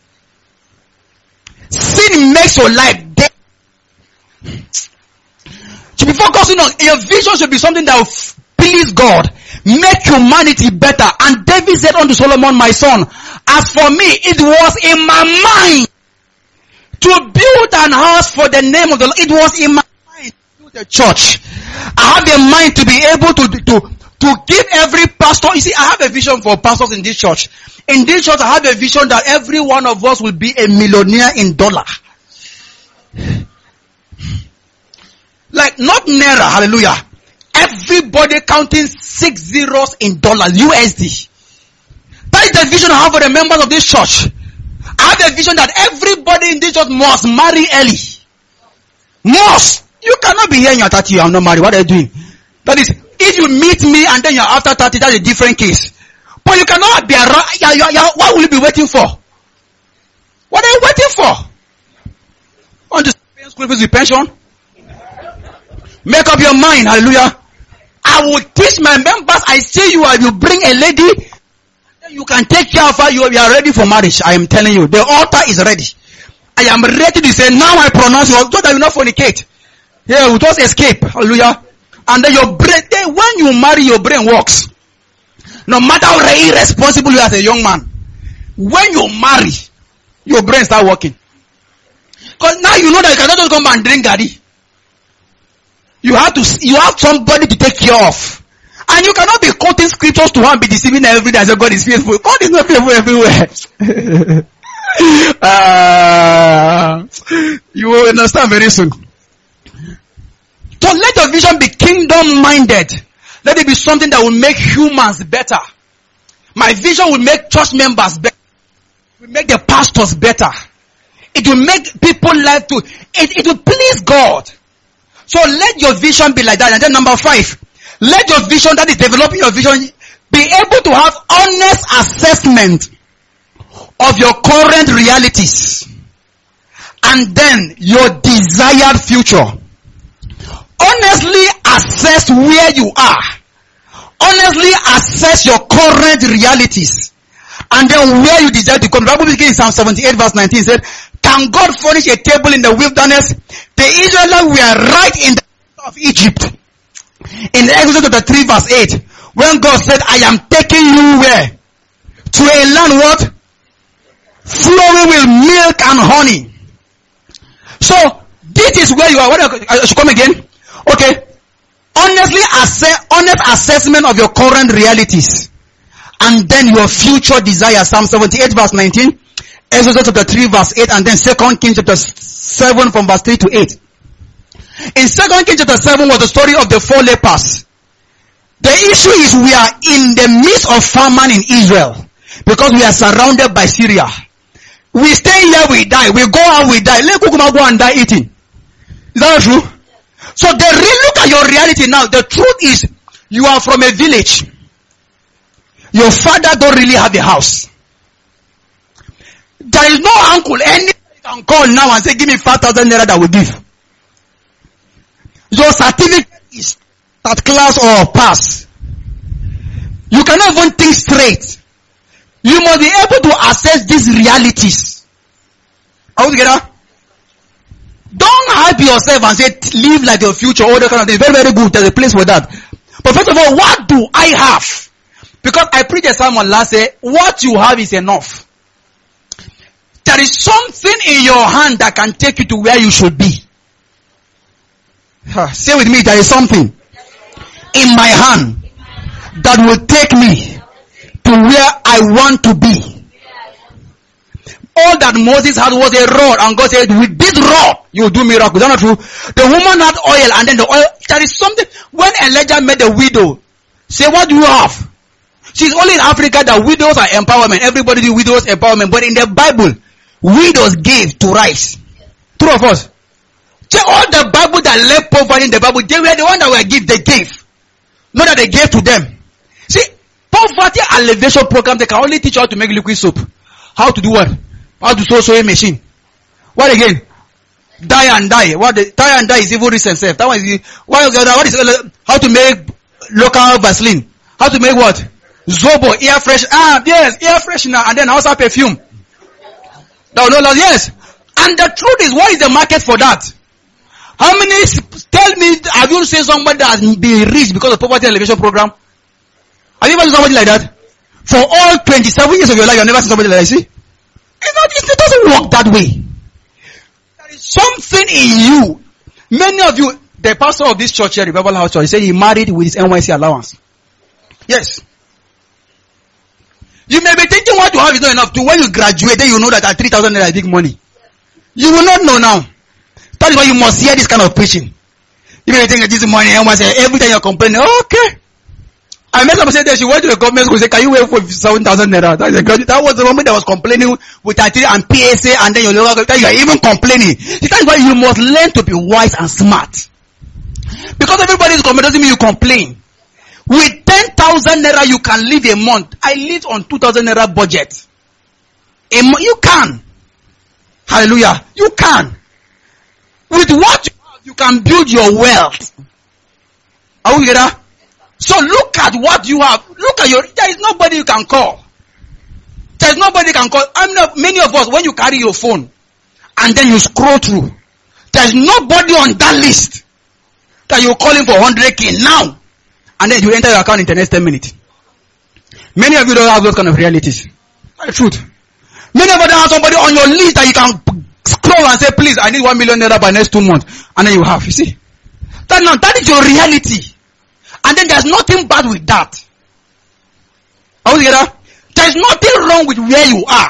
Sin makes your life dead. To be focusing on your vision should be something that will please God, make humanity better. And David said unto Solomon, my son, as for me, it was in my mind to build an house for the name of the Lord. It was in my mind to build a church. I have a mind to be able to to to give every pastor. You see, I have a vision for pastors in this church. In this church, I have a vision that every one of us will be a millionaire in dollar. Like not naira, hallelujah. Everybody counting six zeros in dollars, U S D. That is the vision I have for the members of this church. I have a vision that everybody in this church must marry early. Must. You cannot be here and you're thirty, I'm not married. What are you doing? That is, if you meet me and then you're after thirty, that's a different case. But you cannot be around. Yeah, yeah, yeah. What will you be waiting for? What are you waiting for? Want to pay school fees with pension? Make up your mind, hallelujah. I will teach my members. I see you, I will bring a lady. You can take care of her. You are ready for marriage. I am telling you. The altar is ready. I am ready to say, now I pronounce you. So that you will not fornicate. Yeah, we just escape. Hallelujah. And then your brain, then when you marry, your brain works. No matter how irresponsible you are as a young man, when you marry, your brain start working. Because now you know that you cannot just come and drink garri. You have to, you have somebody to take care of. And you cannot be quoting scriptures to her and be deceiving every day as a God is faithful. God is not faithful everywhere. uh, you will understand very soon. So let your vision be kingdom minded. Let it be something that will make humans better. My vision will make church members better. It will make the pastors better. It will make people life to, it, it will please God. So let your vision be like that. And then number five, let your vision that is developing your vision be able to have honest assessment of your current realities. And then your desired future. Honestly assess where you are. Honestly assess your current realities. And then where you desire to come. The Bible begins in Psalm seventy-eight verse nineteen said, can God furnish a table in the wilderness? The Israelites were right in the of Egypt. In Exodus chapter three verse eight, when God said, I am taking you where? To a land what? Flowing with milk and honey. So, this is where you are. What I should come again? Okay. Honestly assess, honest assessment of your current realities. And then your future desire. Psalm seventy-eight verse nineteen. Exodus chapter three verse eight. And then Second Kings chapter seven from verse three to eight. In Second Kings chapter seven was the story of the four lepers. The issue is we are in the midst of famine in Israel. Because we are surrounded by Syria. We stay here, we die. We go out, we die. Let Kukuma go and die eating. Is that not true? So they really look at your reality now. The truth is, you are from a village. Your father don't really have a house. There is no uncle, any you can call now and say, give me five thousand naira that will give. Your certificate is third class or pass. You cannot even think straight. You must be able to assess these realities. Are we together? Don't hype yourself and say, live like your future, all that kind of thing. Very, very good. There's a place for that. But first of all, what do I have? Because I preached a sermon last day, what you have is enough. There is something in your hand that can take you to where you should be. Huh, say with me, there is something in my hand that will take me to where I want to be. All that Moses had was a rod, and God said, with this rod, you will do miracles. Is that not true? The woman had oil, and then the oil, there is something, when Elijah met the widow, say, what do you have? She's only in Africa that widows are empowerment. Everybody do widows empowerment. But in the Bible, widows gave to rise. True of us. Say all the Bible that left poverty in the Bible, they were the one that were give, they gave. Not that they gave to them. See, poverty elevation program, they can only teach you how to make liquid soap. How to do what? How to sew sewing machine. What again? Dye and dye. What the, dye and dye is even recent self. That one is, what, what is, how to make local Vaseline. How to make what? Zobo, air fresh, ah, yes, air freshener, and then also perfume. No, no, no, yes. And the truth is, what is the market for that? How many, tell me, have you seen somebody that has been rich because of poverty elevation program? Have you ever seen somebody like that? For all twenty-seven years of your life, you've never seen somebody like that, see? It's not, it doesn't work that way. There is something in you. Many of you, the pastor of this church here, Revival House Church, he said he married with his N Y C allowance. Yes. You may be thinking what you have is not enough. To when you graduate, then you know that at three thousand naira is big money. You will not know now. That is why you must hear this kind of preaching. You may think that this money, every time you're complaining, okay. I met somebody say that she went to the government school and said, can you wait for seven thousand naira? That, that was the moment that was complaining with I T and P S A, and then you're, you are even complaining. That is why you must learn to be wise and smart. Because everybody is complaining doesn't mean you complain. With ten thousand naira, you can live a month. I live on two thousand naira budget. A mo- you can. Hallelujah. You can. With what you have, you can build your wealth. Are we together? So look at what you have. Look at your, there is nobody you can call. There is nobody you can call. I mean, many of us, when you carry your phone, and then you scroll through, there is nobody on that list that you're calling for one hundred K now. And then you enter your account in the next ten minutes. Many of you don't have those kind of realities. That's the truth. Many of you don't have somebody on your list that you can scroll and say, please, I need one million naira by next two months. And then you have, you see. That, now, that is your reality. And then there's nothing bad with that. Are we together? There's nothing wrong with where you are.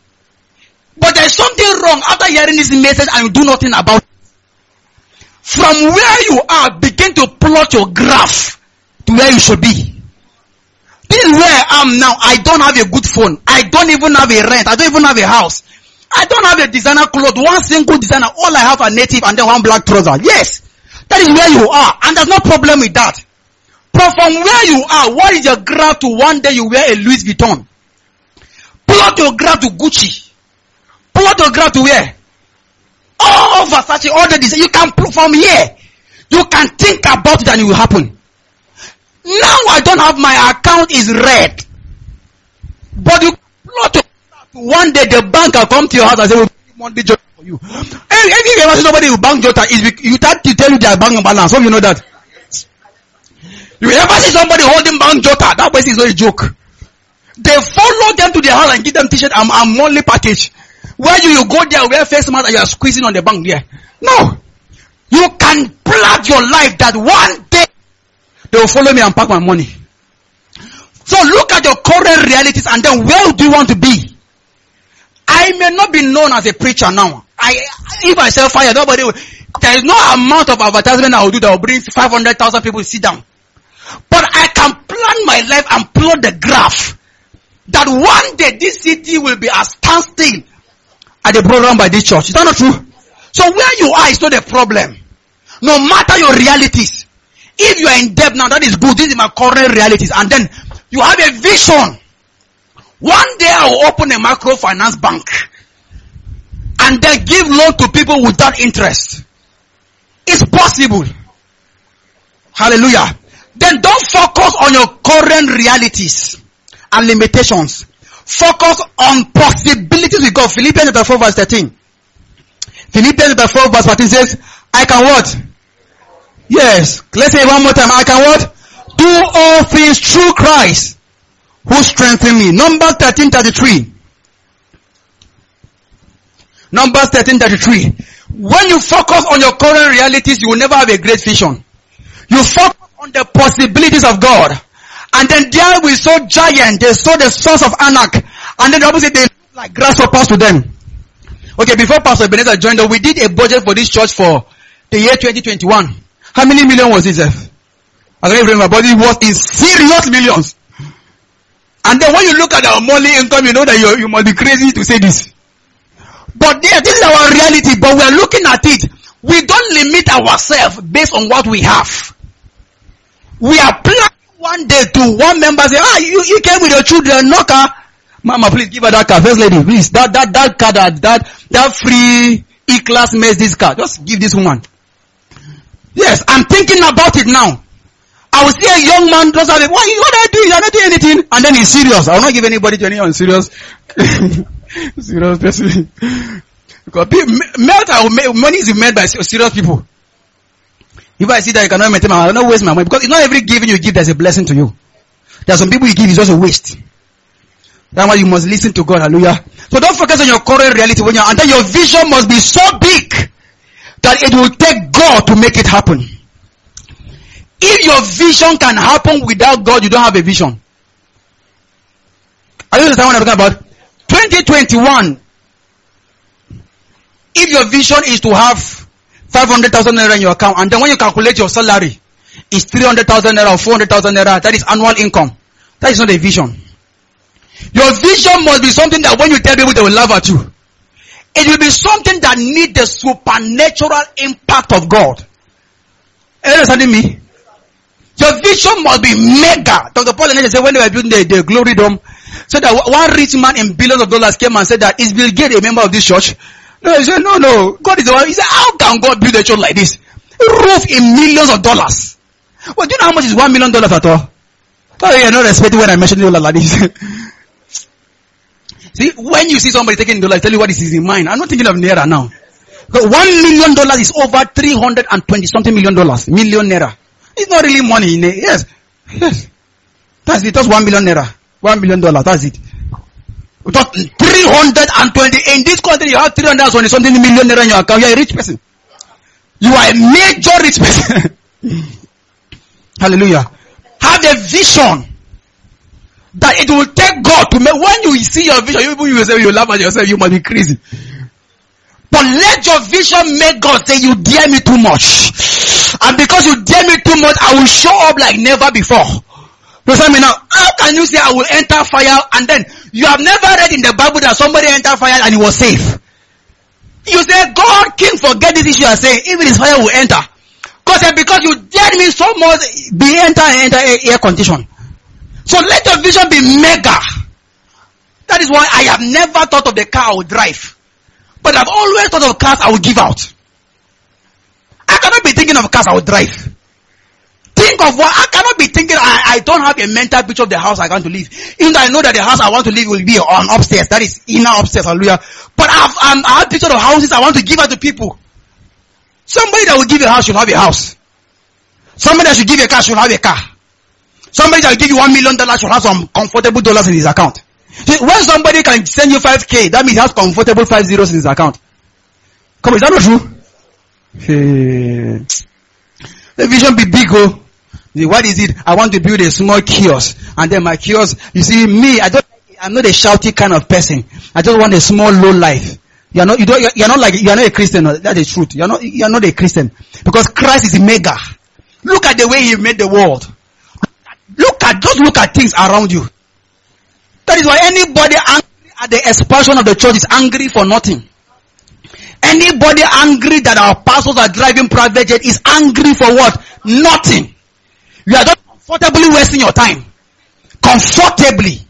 But there's something wrong after hearing this message and you do nothing about it. From where you are, begin to plot your graph to where you should be. This is where I am now. I don't have a good phone. I don't even have a rent. I don't even have a house. I don't have a designer clothes. One single designer. All I have are native and then one black trouser. Yes. That is where you are. And there's no problem with that. But from where you are, what is your graph to one day you wear a Louis Vuitton? Plot your graph to Gucci. Plot your graph to where? All Versace, all the design. You can, from here, you can think about it and it will happen. Now I don't have my account is red. But you plot your graph. One day the bank will come to your house and say, we'll give monthly jota for you. If you ever see somebody with bank jota, is you start to tell you their bank balance. Hope you know that. You ever see somebody holding bank jota, that person is not a joke. They follow them to their house and give them t-shirt and a monthly package. Where you, you go there, wear face mask and you are squeezing on the bank there. No. You can plot your life that one day they will follow me and pack my money. So look at your current realities and then where do you want to be? I may not be known as a preacher now. I, if I sell fire, nobody will. There is no amount of advertisement I will do that will bring five hundred thousand people to sit down. But I can plan my life and plot the graph that one day this city will be a standstill at the program by this church. Is that not true? So where you are is not a problem. No matter your realities. If you are in debt now, that is good. This is my current realities. And then you have a vision. One day I will open a microfinance bank and then give loan to people without interest. It's possible. Hallelujah. Then don't focus on your current realities and limitations. Focus on possibilities with God. Philippians chapter four verse thirteen. Philippians chapter four verse thirteen says, I can what? Yes. Let's say it one more time. I can what? Do all things through Christ who strengthen me. Numbers thirteen thirty-three. Numbers thirteen thirty-three. When you focus on your current realities, you will never have a great vision. You focus on the possibilities of God. And then there we saw giant. They saw the sons of Anak. And then the Bible said they look like grasshoppers to them. Okay, before Pastor Ebenezer joined us, we did a budget for this church for the year twenty twenty-one. How many million was it, Zeph? I don't remember, but it was in serious millions. And then when you look at our monthly income, you know that you, you must be crazy to say this. But yeah, this is our reality, but we are looking at it. We don't limit ourselves based on what we have. We are planning one day to one member say, ah, you, you came with your children, no car. Mama, please give her that car. First lady, please. That, that, that car, that, that, that free E-class mess this car. Just give this woman. Yes, I'm thinking about it now. I will see a young man just have it. What, what are you doing? You're not doing anything. And then he's serious. I will not give anybody to anyone serious. Serious person. Because melt, I will make, money is made by serious people. If I see that you cannot maintain my, I will not waste my money. Because it's not every giving you give there's a blessing to you. There are some people you give is just a waste. That's why you must listen to God. Hallelujah. So don't focus on your current reality when you're, and then your vision must be so big that it will take God to make it happen. If your vision can happen without God, you don't have a vision. Are you understand what I'm talking about? twenty twenty-one. If your vision is to have five hundred thousand naira in your account, and then when you calculate your salary, it's three hundred thousand naira or four hundred thousand naira, that is annual income. That is not a vision. Your vision must be something that when you tell people, they will laugh at you. It will be something that needs the supernatural impact of God. Are you understanding me? Your vision must be mega. Doctor Paul and said when they were building the, the glory dome, said that one rich man in billions of dollars came and said that, is Bill Gates a member of this church? No, he said, no, no. God is the one. He said, how can God build a church like this? Roof in millions of dollars. Well, do you know how much is one million dollars at all? Oh, you're not respecting when I mention dollars like this. See, when you see somebody taking dollars, tell you what is in mind. I'm not thinking of naira now. But one million dollars is over three hundred and twenty something million dollars. Million naira. It's not really money in it. Yes. Yes. That's it. Just one million naira. One million dollars, that's it. Just three hundred twenty. In this country, you have three hundred twenty something million naira in your account. You are a rich person. You are a major rich person. Hallelujah. Have a vision that it will take God to make. When you see your vision, you, you, say, you laugh at yourself, you must be crazy. But let your vision make God say, you dare me too much. And because you dare me too much, I will show up like never before. You say me now, how can you say I will enter fire and then you have never read in the Bible that somebody entered fire and he was safe? You say, God, King, forget this issue. I say, even his fire will enter. God said, because you dared me so much, be enter and enter air condition. So let your vision be mega. That is why I have never thought of the car I will drive. But I've always thought of cars I will give out. I cannot be thinking of cars I will drive. Think of what, I cannot be thinking, I, I don't have a mental picture of the house I want to live. Even though I know that the house I want to live will be on upstairs, that is inner upstairs, hallelujah. But I've, um, I have picture of houses I want to give out to people. Somebody that will give you a house should have a house. Somebody that should give you a car should have a car. Somebody that will give you one million dollars should have some comfortable dollars in his account. So when somebody can send you five K, that means he has comfortable five zeros in his account. Come on, is that not true? Hey. The vision be big, oh. What is it? I want to build a small kiosk. And then my kiosk, you see, me, I don't, I'm not a shouty kind of person. I just want a small, low life. You are not, you don't, you are not like, you are not a Christian. That's the truth. You are not, you are not a Christian. Because Christ is mega. Look at the way he made the world. Look at, just look at things around you. That is why anybody angry at the expansion of the church is angry for nothing. Anybody angry that our pastors are driving private jet is angry for what? Nothing. You are just comfortably wasting your time. Comfortably.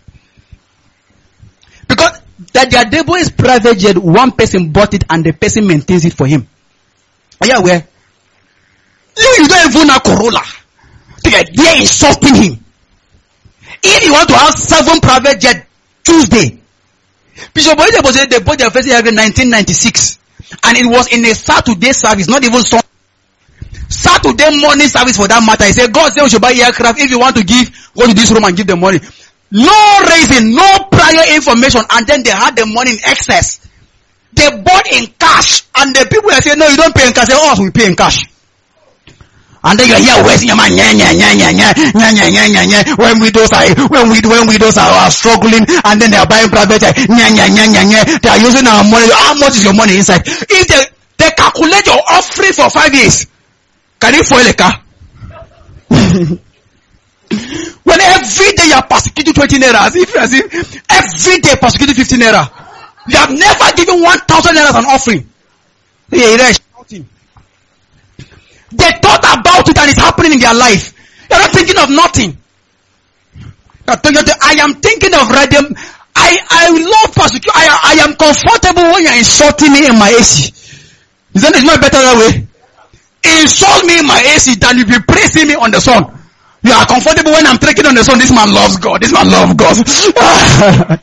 Because that their devil is private jet, one person bought it and the person maintains it for him. Are you aware? You, you don't even have Corolla. They are insulting him. If you want to have seven private jet Tuesday, Bishop Boyce, they bought their first aircraft in nineteen ninety-six. And it was in a Saturday service, not even Sunday. Saturday morning service for that matter. He said, God said we should buy aircraft. If you want to give, go to this room and give the money. No raising, no prior information. And then they had the money in excess. They bought in cash. And the people are saying, no, you don't pay in cash. They say, oh, we pay in cash. And then you're here wasting your money. Nya, nya, nya, nya, nya, nya, nya, nya, nya, nya. When widows are, when we, when widows are, are struggling, and then they are buying private jet. Nya, nya, nya, nya, nya. They are using our money. How much is your money inside? If they, they calculate your offering for five years, can you foil a car? When every day you are persecuting twenty naira, as if, as if every day persecuting fifteen naira, you have never given one thousand naira as an offering. Yeah, they're shouting. They thought about it and it's happening in their life. You're not thinking of nothing. I am thinking of writing. I, I love persecution. I, I am comfortable when you're insulting me in my A C. Isn't it not better that way? Insult me in my A C than if you praising me on the sun. You are comfortable when I'm trekking on the sun. This man loves God. This man loves God.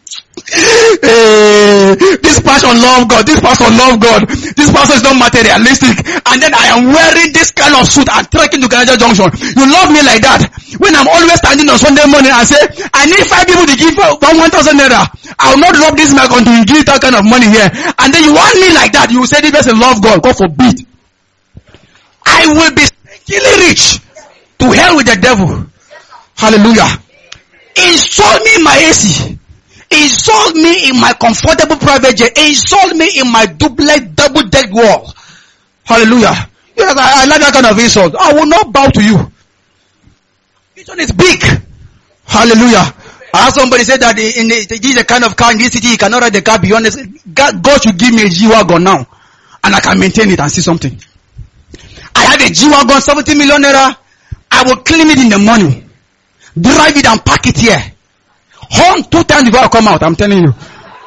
Hey, this person love God. This person love God. This person is not materialistic. And then I am wearing this kind of suit and trekking to Canada Junction. You love me like that. When I'm always standing on Sunday morning and say, I need five people to give one one thousand naira. I will not drop this mic until you give that kind of money here. And then you want me like that. You say this person love God. God forbid. I will be stinkingly rich. To hell with the devil. Hallelujah. Install me in my A C. Install me in my comfortable private jet. Install me in my duplex double deck wall. Hallelujah. Yes, I, I like that kind of insult. I will not bow to you. This one is big. Hallelujah. I heard somebody say that in the, this is the kind of car in this city, you cannot ride the car beyond this. God, God should give me a G-Wagon now. And I can maintain it and see something. I have a G-Wagon, seventy million naira. I will clean it in the morning. Drive it and park it here. Horn two times before I come out, I'm telling you.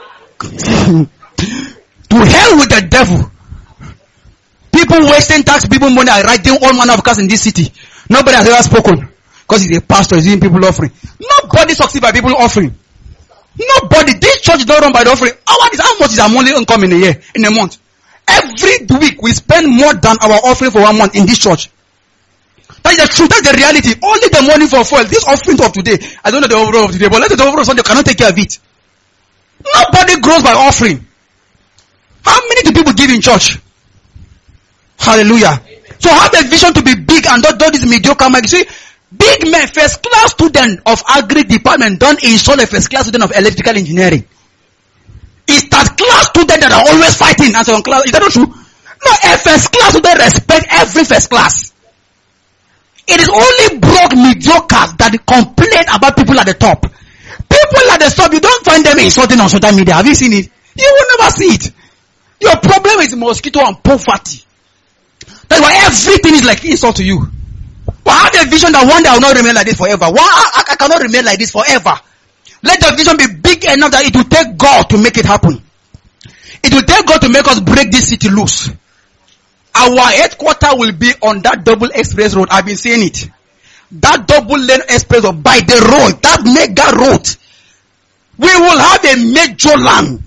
To hell with the devil. People wasting tax people money are writing all manner of cars in this city. Nobody has ever spoken. Because he's a pastor, he's doing people offering. Nobody succeeds by people offering. Nobody. This church is not run by the offering. How much is, how much is our monthly income in a year, in a month? Every week we spend more than our offering for one month in this church. That is the truth. That's the reality. Only the money for fuel. This offering of today, I don't know the overall of today, but let's say the overall of Sunday, cannot take care of it. Nobody grows by offering. How many do people give in church? Hallelujah. Amen. So have a vision to be big and not do this mediocre. You see, big men, first class student of agri department don't install a first class student of electrical engineering. It's that class student that are always fighting and second class. Is that not true? No, a first class student respect every first class. It is only broke mediocres that complain about people at the top. People at the top, you don't find them insulting on social media. Have you seen it? You will never see it. Your problem is mosquito and poverty. That's why everything is like insult to you. But I have a vision that one day I will not remain like this forever. One, I, I cannot remain like this forever. Let the vision be big enough that it will take God to make it happen. It will take God to make us break this city loose. Our headquarters will be on that double express road. I've been saying it. That double lane express road, by the road, that mega road. We will have a major land.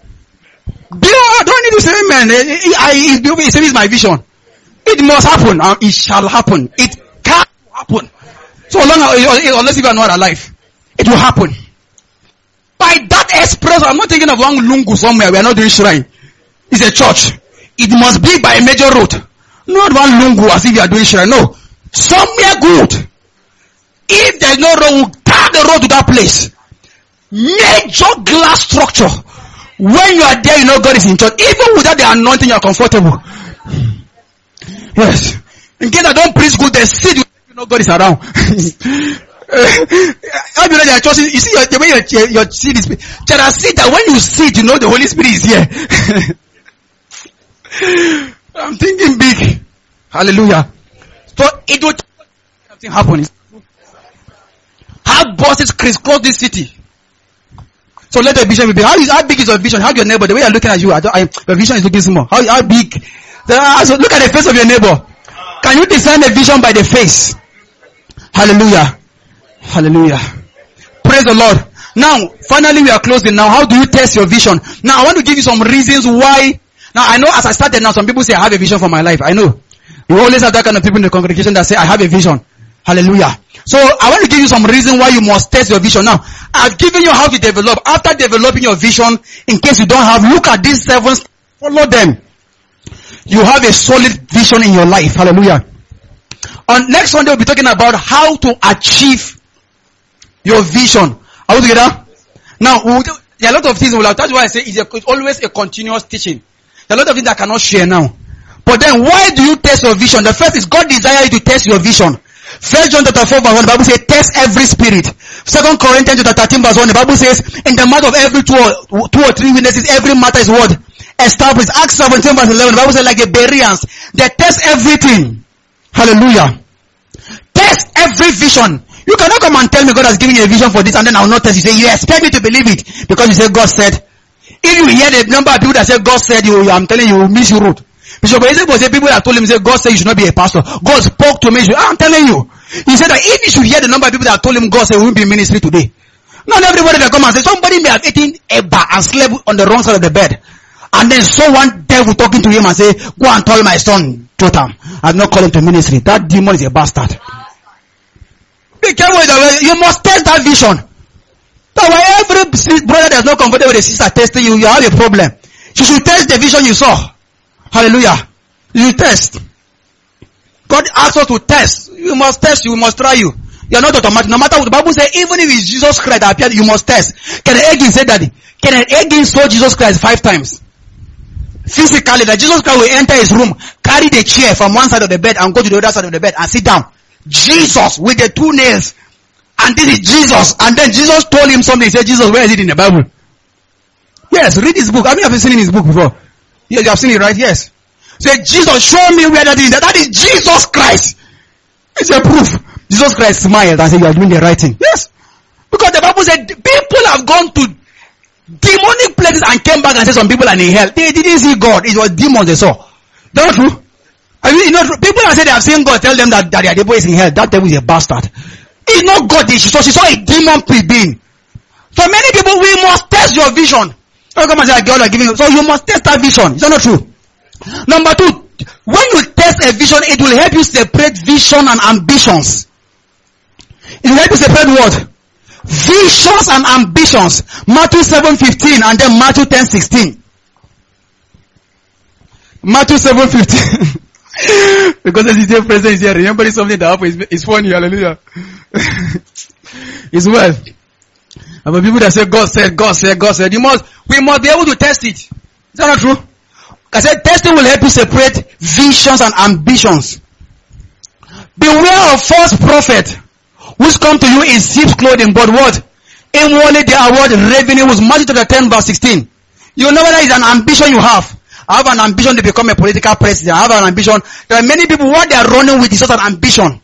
I don't need to say amen. I, I, it is my vision. It must happen. Uh, it shall happen. It can happen. So long, unless you are not alive, it will happen. By that express, I'm not thinking of one lungu somewhere. We are not doing shrine. It's a church. It must be by a major road. Not one lungu as if you are doing shrine. No. Somewhere good. If there's no road, we'll tar the road to that place. Major glass structure. When you are there, you know God is in charge. Even without the anointing, you are comfortable. Yes. In case I don't preach good, the seed, you know God is around. I mean, you see, the way your, your seed is, there are seed that when you see it, you know the Holy Spirit is here. I'm thinking big. Hallelujah. So it will something happen. How bosses crisscross this city. So let the vision be big. How, is, how big is your vision? How your neighbor? The way I'm looking at you, I don't, I, your vision is looking small. How, how big? The, so look at the face of your neighbor. Can you discern the vision by the face? Hallelujah. Hallelujah. Praise the Lord. Now, finally we are closing. Now, how do you test your vision? Now, I want to give you some reasons why. Now, I know as I started now, some people say, I have a vision for my life. I know. You always have that kind of people in the congregation that say, I have a vision. Hallelujah. So, I want to give you some reason why you must test your vision. Now, I've given you how to develop. After developing your vision, in case you don't have, look at these seven, follow them. You have a solid vision in your life. Hallelujah. On next Sunday, we'll be talking about how to achieve your vision. Are we together? Now, we'll, there are a lot of things we'll have. That's why I say it's, a, it's always a continuous teaching. There are a lot of things I cannot share now. But then, why do you test your vision? The first is God desires you to test your vision. First John chapter four verse one, the Bible says, test every spirit. Second Corinthians chapter thirteen verse one, the Bible says, in the mouth of every two or, two or three witnesses, every matter is what? Established. Acts seventeen verse eleven, the Bible says, like a Bereans, they test everything. Hallelujah. Test every vision. You cannot come and tell me God has given you a vision for this and then I will not test you. Say, you expect me to believe it because you say God said. If you hear the number of people that say God said, you, I'm telling you, you will miss your route. Bishop Ezekiel say people that told him, say God said you should not be a pastor. God spoke to me. I'm telling you. He said that if you should hear the number of people that told him God said we won't be in ministry today. Not everybody that come and say, somebody may have eaten a bar and slept on the wrong side of the bed. And then saw one devil talking to him and say, go and tell my son, Jotham, I've not called him to ministry. That demon is a bastard. Be careful with that. You must test that vision. That's why every brother that's not comfortable with a sister testing you, you have a problem. You should test the vision you saw. Hallelujah. You test. God asks us to test. You must test. You must try you. You are not automatic. No matter what the Bible says, even if it's Jesus Christ that appeared, you must test. Kenneth Hagin said that. Kenneth Hagin saw Jesus Christ five times. Physically, that Jesus Christ will enter his room, carry the chair from one side of the bed and go to the other side of the bed and sit down. Jesus with the two nails. And this is Jesus. And then Jesus told him something. He said, Jesus, where is it in the Bible? Yes, read his book. Have you ever seen his book before? Yes, you have seen it, right? Yes. Say, Jesus, show me where that is. That is Jesus Christ. It's a proof. Jesus Christ smiled and said, you are doing the right thing. Yes. Because the Bible said, people have gone to demonic places and came back and said some people are in hell. They didn't see God. It was demons they saw. That's true. I mean, you know, people that say they have seen God, tell them that, that their devil is in hell. That devil is a bastard. It's not God. She saw, she saw a demon being. For many people, we must test your vision. Don't come and say, God are giving you. So you must test that vision. Is that not true? Number two, When you test a vision, it will help you separate vision and ambitions. It will help you separate what? Visions and ambitions. Matthew seven fifteen and then Matthew ten sixteen. Matthew seven fifteen. Because as the president is here, remember something that happened. It's funny, hallelujah. It's well. And when people that say God said, God said, God said, you must, we must be able to test it. Is that not true? I said testing will help you separate visions and ambitions. Beware of false prophet which come to you in sheep's clothing, but what? Inwardly they are what? Revenues. Matthew chapter ten verse sixteen. You know whether it's an ambition you have. I have an ambition to become a political president. I have an ambition. There are many people, what they are running with is just an ambition.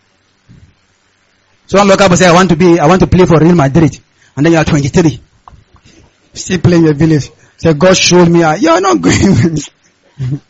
So one local say, I want to be, I want to play for Real Madrid. And then you are twenty-three. Still playing your village. Say, God showed me, you are not going with me.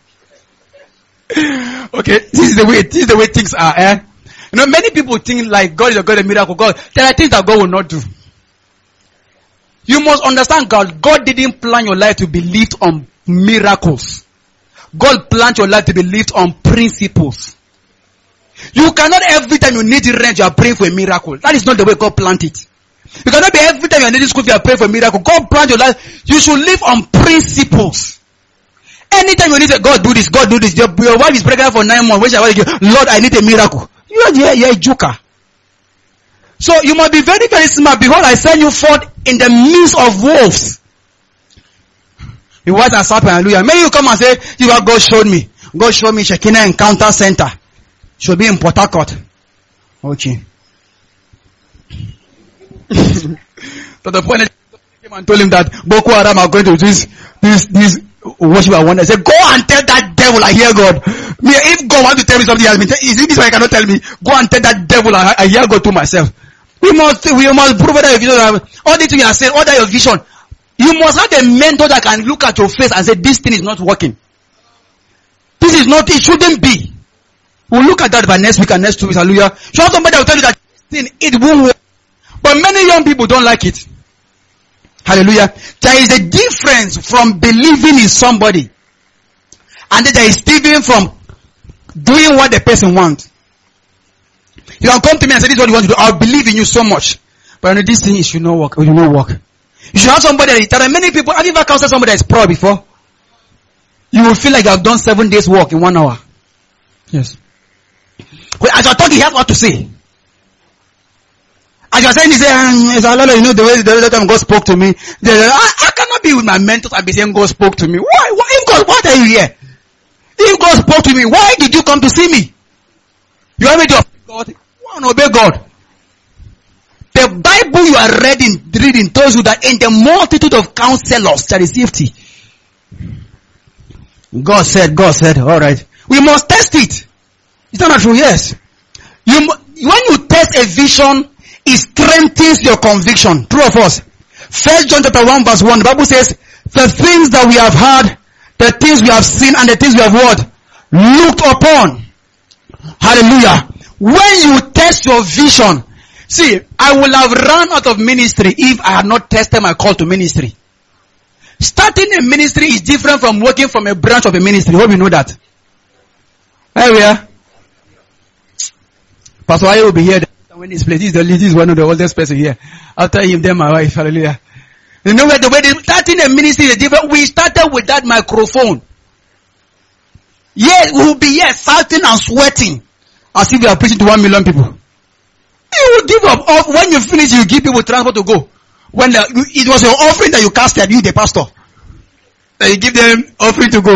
Okay, this is the way, this is the way things are, eh? You know, many people think like God is a God of miracle. God, there are things that God will not do. You must understand God. God didn't plan your life to be lived on miracles. God planned your life to be lived on principles. You cannot every time you need rent, you are praying for a miracle. That is not the way God planned it. You cannot be every time you are needing school, you are praying for a miracle. God planned your life. You should live on principles. Anytime you need a God do this, God do this. Your, your wife is pregnant for nine months. Lord, I need a miracle. You are, you are, you are a joker. So you must be very, very smart. Behold, I send you forth in the midst of wolves. The white and serpent, hallelujah. May you come and say, you know what God showed me. God showed me Shekinah Encounter Center. Should be in Port Harcourt. Okay. To the point that came and told him that Boko Haram are going to do this, this, this worship I want. I said, go and tell that devil I hear God. Me, if God wants to tell me something else, is it this way I cannot tell me? Go and tell that devil I, I hear God to myself. We must, we must prove that your vision, all the things you are saying, all that your vision. You must have a mentor that can look at your face and say, this thing is not working. This is not, it shouldn't be. We'll look at that by next week and next two weeks, hallelujah. You have somebody that will tell you that this thing, it won't work. But many young people don't like it. Hallelujah. There is a difference from believing in somebody and then there is difference from doing what the person wants. You can come to me and say, this is what you want to do. I'll believe in you so much. But I know this thing, it should not work. It will not work. You should have somebody that, there are many people, have you ever counseled somebody that is poor before? You will feel like you have done seven days work in one hour. Yes. Well, as you're talking, you have what to say. As you're saying, you say, um, you know, the way the other time God spoke to me, I, I cannot be with my mentors and be saying God spoke to me. Why? Why? If God, why are you here? If God spoke to me, why did you come to see me? You want me to obey God? You want to obey God? The Bible you are reading, reading tells you that in the multitude of counselors there is safety. God said, God said, alright. We must test it. Is that not true? Yes. You, when you test a vision, it strengthens your conviction. True or false? First John chapter one verse one, the Bible says, the things that we have heard, the things we have seen, and the things we have what? Looked upon. Hallelujah. When you test your vision, see, I will have run out of ministry if I had not tested my call to ministry. Starting a ministry is different from working from a branch of a ministry. Hope you know that. Here we are. Pastor Aye will be here when this place. This is, the, this is one of the oldest person here. After him, then my wife. Hallelujah. You know where the way they, starting a ministry is different. We started with that microphone. Yes, we will be here shouting and sweating as if we are preaching to one million people. You will give up. When you finish, you give people transport to go. When the, it was your offering that you casted, you the pastor. That you give them offering to go.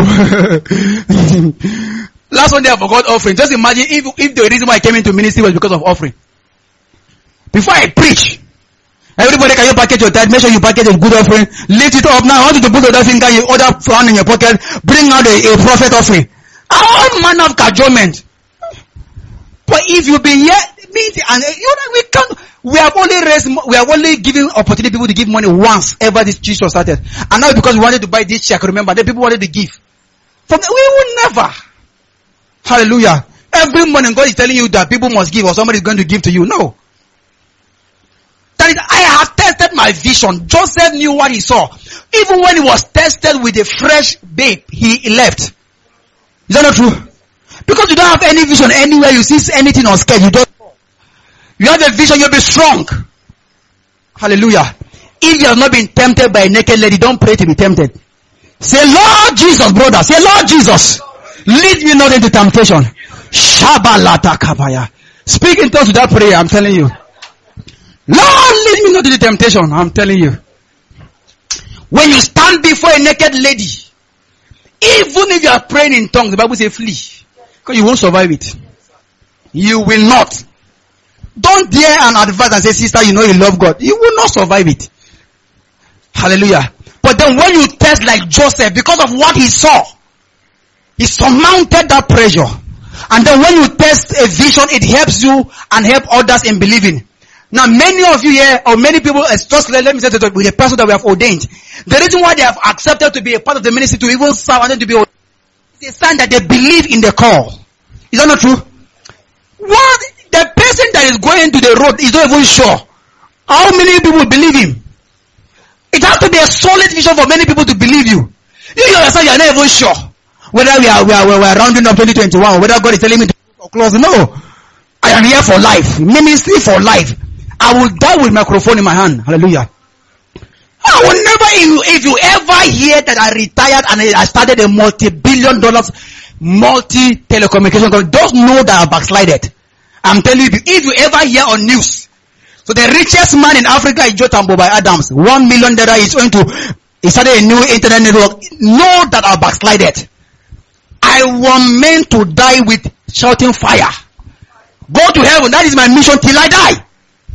Last one day I forgot offering. Just imagine if, if the reason why I came into ministry was because of offering. Before I preach, everybody can you package your tithe, make sure you package a good offering, lift it up. Now I want you to put the other finger, your other hand in your pocket, bring out a, a prophet offering. All manner of cajolment. But if you be here, and you know, we can't, we have only raised, we have only given opportunity people to give money once ever this church was started. And now because we wanted to buy this check, remember, the people wanted to give. From the, we will never. Hallelujah. Every morning God is telling you that people must give or somebody is going to give to you. No. That is, I have tested my vision. Joseph knew what he saw. Even when he was tested with a fresh babe, he left. Is that not true? Because you don't have any vision anywhere, you see anything or scared, you don't. You have a vision, you'll be strong. Hallelujah. If you have not been tempted by a naked lady, don't pray to be tempted. Say, Lord Jesus, brother. Say, Lord Jesus, lead me not into temptation. Shabalata kabaya. Speak in tongues with that prayer, I'm telling you. Lord, lead me not into temptation, I'm telling you. When you stand before a naked lady, even if you are praying in tongues, the Bible says flee. Because you won't survive it. You will not. Don't dare and advise and say, sister, you know you love God. You will not survive it. Hallelujah. But then when you test like Joseph, because of what he saw, he surmounted that pressure. And then when you test a vision, it helps you and help others in believing. Now many of you here, or many people, just let me say that with the person that we have ordained, the reason why they have accepted to be a part of the ministry, to even serve and then to be ordained, is a sign that they believe in the call. Is that not true? What? The person that is going to the road is not even sure. How many people believe him? It has to be a solid vision for many people to believe you. You yourself, you are not even sure whether we are, we are, we are rounding up twenty twenty-one, or whether God is telling me to close. No. I am here for life. Ministry for life. I will die with microphone in my hand. Hallelujah. I will never, if you, if you ever hear that I retired and I started a multi-billion dollars multi-telecommunication company, don't know that I backslided. I'm telling you, if you ever hear on news, so the richest man in Africa is Jotambo by Adams. One million dollar is going to, he started a new internet network. Know that I backslided. I want men to die with shouting fire. Go to heaven. That is my mission till I die.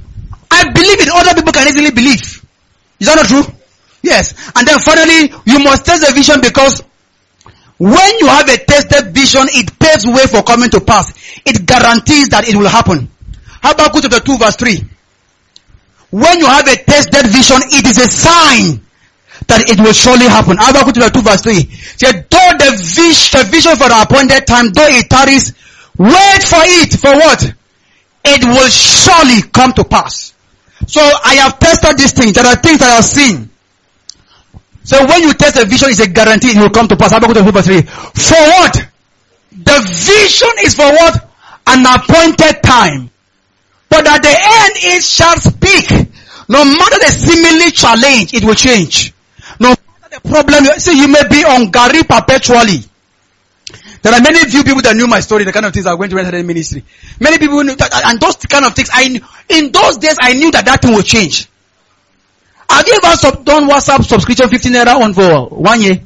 I believe it. Other people can easily believe. Is that not true? Yes. And then finally, you must test the vision, because when you have a tested vision, it paves way for coming to pass. It guarantees that it will happen. Habakkuk chapter two verse three. When you have a tested vision, it is a sign that it will surely happen. Habakkuk chapter two verse three. Said, though the vision, the vision for the appointed time, though it tarries, wait for it. For what? It will surely come to pass. So I have tested these things. There are things that I have seen. So when you test a vision, it's a guarantee it will come to pass. Habakkuk chapter two verse three. For what? The vision is for what? An appointed time. But at the end it shall speak. No matter the seemingly challenge, it will change. No matter the problem, see, you may be on Gary perpetually. There are many few people that knew my story, the kind of things I went to enter the ministry. Many people knew that, and those kind of things, I in those days I knew that that thing would change. Have you ever sub- done WhatsApp subscription fifteen naira on for one year?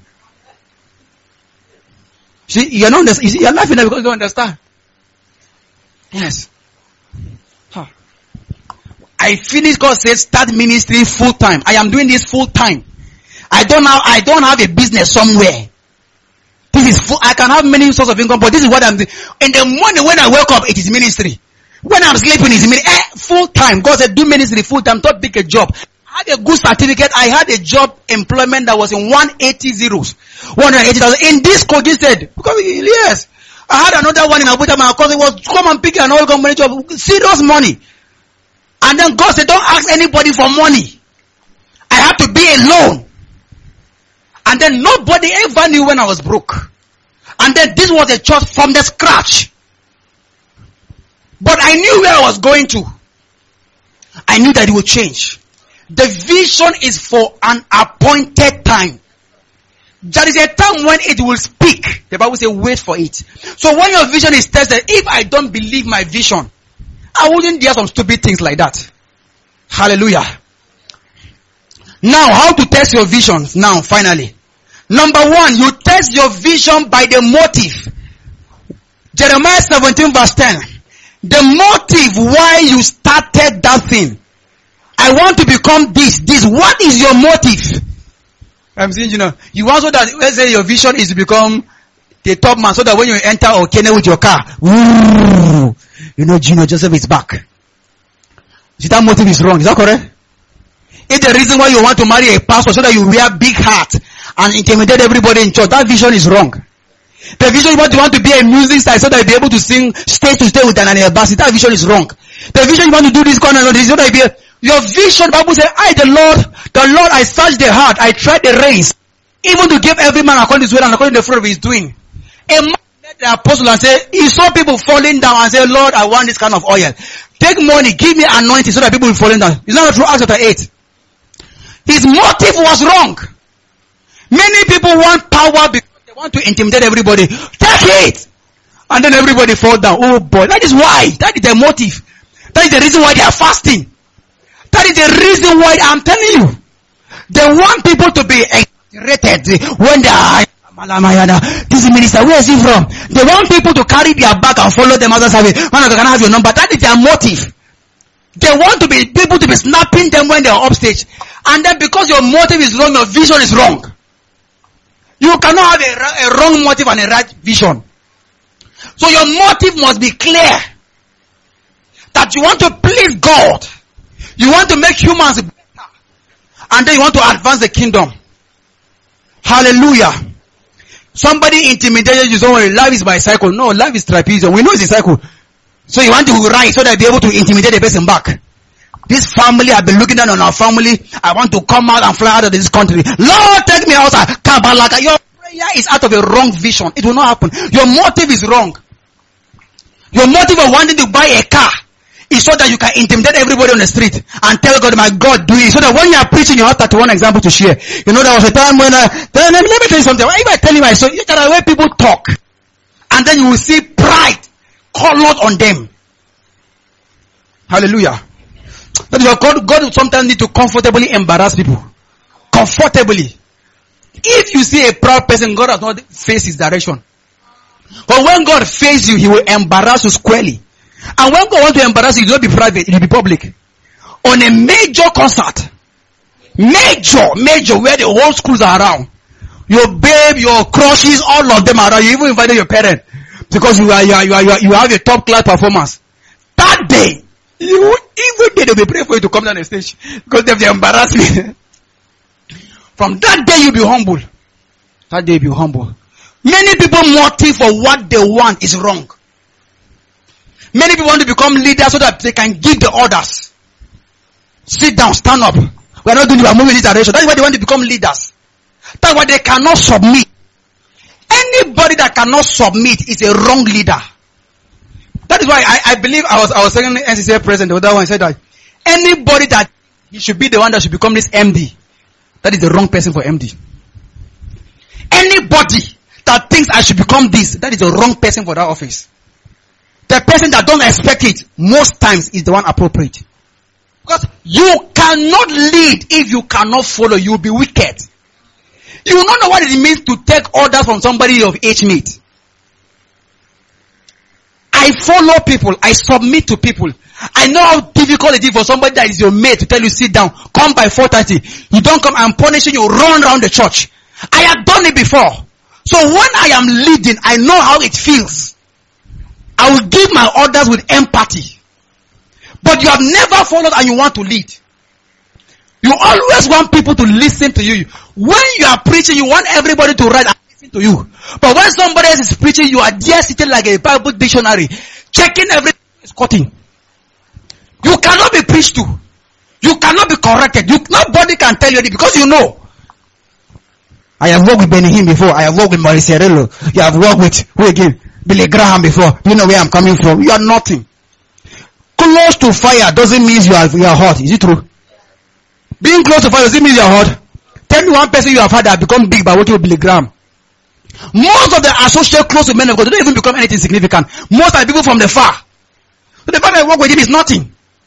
See, you're not, you see, you're laughing because you don't understand. Yes. Huh. I finished, God said, start ministry full time. I am doing this full time. I don't have, I don't have a business somewhere. This is full, I can have many sources of income, but this is what I'm doing. In the morning when I wake up, it is ministry. When I'm sleeping, it's ministry. Eh, full time. God said, do ministry full time, don't pick a job. I had a good certificate. I had a job employment that was in one hundred eighty zeros. one hundred eighty thousand. In this Kogi said, because yes, I had another one in Abuja. My cousin was, come and pick an oil company job. Serious money. And then God said, don't ask anybody for money. I had to be alone. And then nobody ever knew when I was broke. And then this was a church from the scratch. But I knew where I was going to. I knew that it would change. The vision is for an appointed time. There is a time when it will speak. The Bible says wait for it. So when your vision is tested, if I don't believe my vision, I wouldn't dare some stupid things like that. Hallelujah. Now, how to test your visions? Now, finally. Number one, you test your vision by the motive. Jeremiah seventeen verse ten. The motive why you started that thing. I want to become this, this. What is your motive? I'm saying, you know, you want so that, let's say your vision is to become the top man, so that when you enter Okene with your car, woo, you know, Gino Joseph is back. See, that motive is wrong. Is that correct? If the reason why you want to marry a pastor so that you wear big hat and intimidate everybody in church, that vision is wrong. The vision you want to want to be a music star so that you'll be able to sing stage to stage with an ambassador, that vision is wrong. The vision you want to do this kind of thing so that you be a, your vision, the Bible says, I the Lord, the Lord, I search the heart, I try the reins, even to give every man according to his will and according to the fruit of his doing. A man the apostle and say, he saw people falling down and say, Lord, I want this kind of oil. Take money, give me anointing so that people will fall down. It's not true. Acts chapter eight. His motive was wrong. Many people want power because they want to intimidate everybody. Take it! And then everybody fall down. Oh boy, that is why. That is their motive. That is the reason why they are fasting. That is the reason why I'm telling you. They want people to be exaggerated when they are, this minister, where is he from? They want people to carry their back and follow them as a service. Man, I can have your number. That is their motive. They want to be people to be snapping them when they are upstage. And then because your motive is wrong, your vision is wrong. You cannot have a, a wrong motive and a right vision. So your motive must be clear. That you want to please God. You want to make humans better. And then you want to advance the kingdom. Hallelujah. Somebody intimidated you. Don't worry, life is bicycle. No, life is trapezium. We know it's a cycle. So you want to ride so that you'll be able to intimidate the person back. This family, I've been looking down on our family. I want to come out and fly out of this country. Lord, take me outside. Your prayer is out of a wrong vision. It will not happen. Your motive is wrong. Your motive of wanting to buy a car is so that you can intimidate everybody on the street and tell God, my God, do it. So that when you are preaching, you have thirty-one example to share. You know, there was a time when, uh, then, let me tell you something. If I tell you my story, there are way people talk. And then you will see pride colored on them. Hallelujah. That is why God, God sometimes need to comfortably embarrass people. Comfortably. If you see a proud person, God does not face his direction. But when God faces you, he will embarrass you squarely. And when God wants to embarrass you, it will not be private, it will be public. On a major concert, major, major, where the whole schools are around, your babe, your crushes, all of them are around. You even invited your parents because you are, you are, you are, you, are, you have a top class performance. That day, you even they will be praying for you to come down the stage because they have embarrassed me. From that day, you'll be humble. That day, you'll be humble. Many people motive for what they want is wrong. Many people want to become leaders so that they can give the orders. Sit down, stand up. We are not doing, we are moving in this direction. That's why they want to become leaders. That's why they cannot submit. Anybody that cannot submit is a wrong leader. That is why I, I believe I was I was saying the N C C A president the other one said that anybody that he should be the one that should become this M D, that is the wrong person for M D. Anybody that thinks I should become this, that is the wrong person for that office. The person that don't expect it most times is the one appropriate. Because you cannot lead if you cannot follow. You will be wicked. You will not know what it means to take orders from somebody of age mate. I follow people. I submit to people. I know how difficult it is for somebody that is your mate to tell you sit down. Come by four thirty. You don't come, I'm punishing you. Run around the church. I have done it before. So when I am leading, I know how it feels. I will give my orders with empathy. But you have never followed and you want to lead. You always want people to listen to you. When you are preaching, you want everybody to write and listen to you. But when somebody else is preaching, you are there sitting like a Bible dictionary, checking everything is cutting. You cannot be preached to. You cannot be corrected. You, nobody can tell you anything because you know. I have worked with Benny Hinn before. I have worked with Maurice Cerello. You have worked with, who again? Billy Graham before. You know where I'm coming from. You are nothing. Close to fire doesn't mean you are, you are hot. Is it true? Being close to fire doesn't mean you are hot. Tell me one person you have had that become big by working with Billy Graham. Most of the associate close to men of God, they don't even become anything significant. Most are people from the far. So the fact that I work with him is nothing.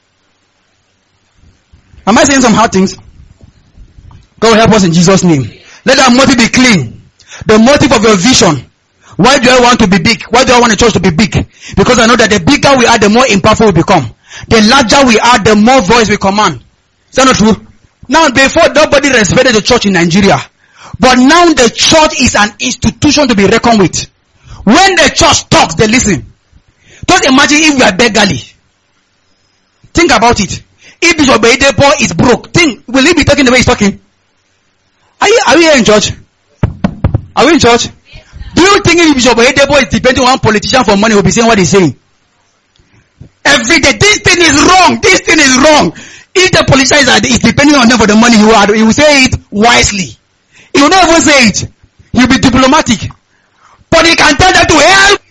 Am I saying some hard things? God help us in Jesus' name. Let our motive be clean. The motive of your vision. Why do I want to be big? Why do I want the church to be big? Because I know that the bigger we are, the more impactful we become. The larger we are, the more voice we command. Is that not true? Now, before, nobody respected the church in Nigeria. But now the church is an institution to be reckoned with. When the church talks, they listen. Just imagine if we are beggarly. Think about it. If Bishop Oyedepo is broke, think, will he be talking the way he's talking? Are you, are we here in church? Are we in church? Do you think if Bishop Oyedepo is depending on one politician for money, will be saying what he's saying? Every day, this thing is wrong. This thing is wrong. If the politician is, is depending on them for the money, he will, he will say it wisely. He will not even say it. He will be diplomatic. But he can tell them to help.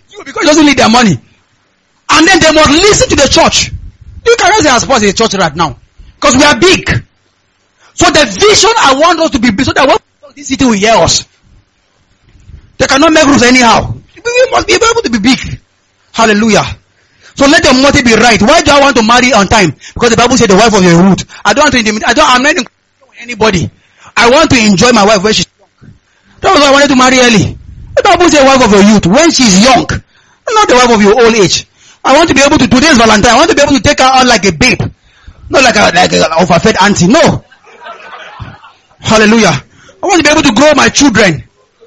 doesn't need their money. And then they must listen to the church. You cannot say our spouse is a church right now. Because we are big. So the vision I want us to be big, so that when this city will hear us. They cannot make rules anyhow. We must be able to be big. Hallelujah. So let your motive be right. Why do I want to marry on time? Because the Bible said the wife of your root. I don't want to intimidate. I don't, I'm not in with anybody. I want to enjoy my wife when she's young. That was why I wanted to marry early. The Bible says wife of your youth when she's young. Not the wife of your old age. I want to be able to, today's Valentine, I want to be able to take her out like a babe. Not like a, like a overfed auntie. No. Hallelujah. I want to be able to grow my children.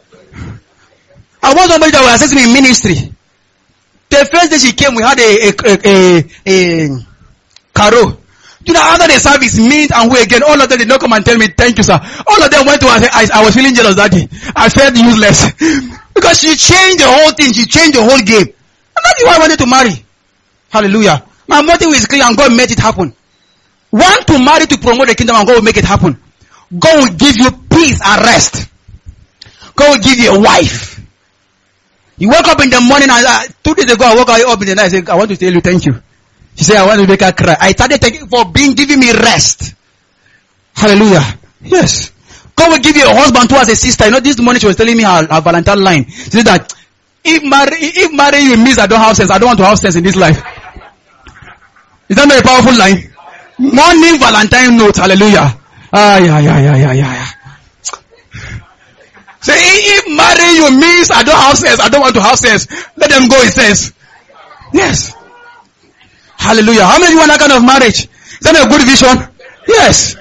I want somebody that will assist me in ministry. The first day she came, we had a, a, a, a, a caro. You know, after the service, me and who again, all of them did not come and tell me, thank you, sir. All of them went to her, I, I was feeling jealous that day. I felt useless. Because she changed the whole thing. She changed the whole game. And that's why I wanted to marry. Hallelujah. My motive is clear and God made it happen. Want to marry to promote the kingdom and God will make it happen. God will give you peace and rest. God will give you a wife. You wake up in the morning and uh, two days ago I woke up in the night and said, I want to tell you thank you. She said, I want to make her cry. I started thanking for being, giving me rest. Hallelujah. Yes. God will give you a husband who has a sister. You know, this morning she was telling me her, her Valentine line. She said that, if marry, if marry you means I don't have sense, I don't want to have sense in this life. Is that not a powerful line? Morning Valentine note. Hallelujah. Ah, yeah, yeah, yeah, yeah, yeah. Say, if marry you means I don't have sense, I don't want to have sense, let them go, it says. Yes. Hallelujah. How many of you want that kind of marriage? Is that a good vision? Yes.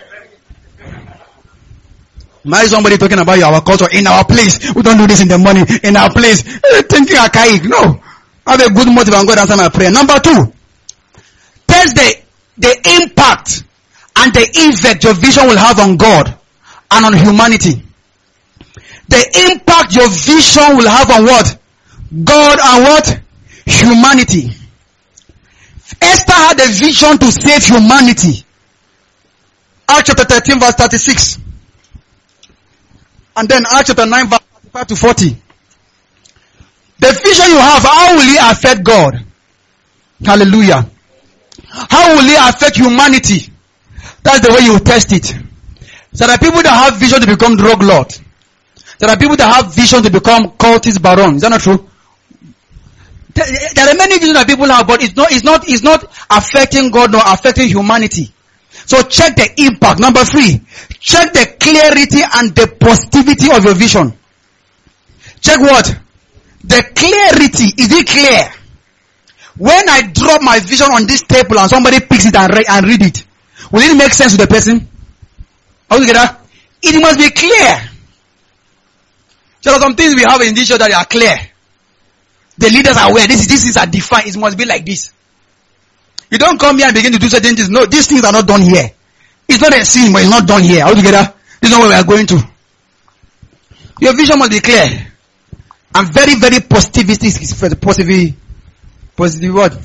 Marry somebody talking about our culture in our place. We don't do this in the morning. In our place. Thinking archaic. No. Have a good motive and God answer my prayer. Number two. Test the, the impact and the effect your vision will have on God and on humanity. The impact your vision will have on what? God and what? Humanity. Esther had a vision to save humanity. Acts chapter thirteen verse thirty-six. And then Acts chapter nine verse thirty-five to forty. The vision you have, how will it affect God? Hallelujah. How will it affect humanity? That's the way you test it. So there are people that have vision to become drug lords. There are people that have vision to become cultist barons. Is that not true? There are many visions that people have, but it's not, it's not, it's not affecting God nor affecting humanity. So check the impact. Number three, check the clarity and the positivity of your vision. Check what? The clarity. Is it clear? When I drop my vision on this table and somebody picks it and, re- and read it, will it make sense to the person? How do you get that? It must be clear. There are some things we have in this show that are clear. The leaders are aware. This, these things are defined. It must be like this. You don't come here and begin to do certain things. No, these things are not done here. It's not a sin, but it's not done here. All together. This is not where we are going to. Your vision must be clear. And very, very positivistic. Positive, positive what?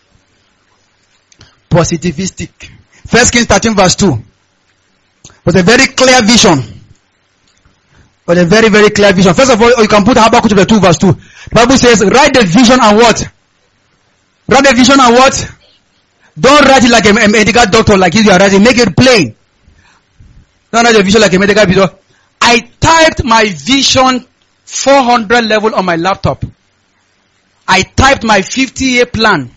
Positivistic. First Kings thirteen verse two. Was a very clear vision. But a very, very clear vision. First of all, you can put Habakkuk chapter two verse two. The Bible says, write the vision and what? Write the vision and what? Don't write it like a, a medical doctor like you are writing. Make it plain. Don't write the vision like a medical doctor. I typed my vision four hundred level on my laptop. I typed my fifty year plan.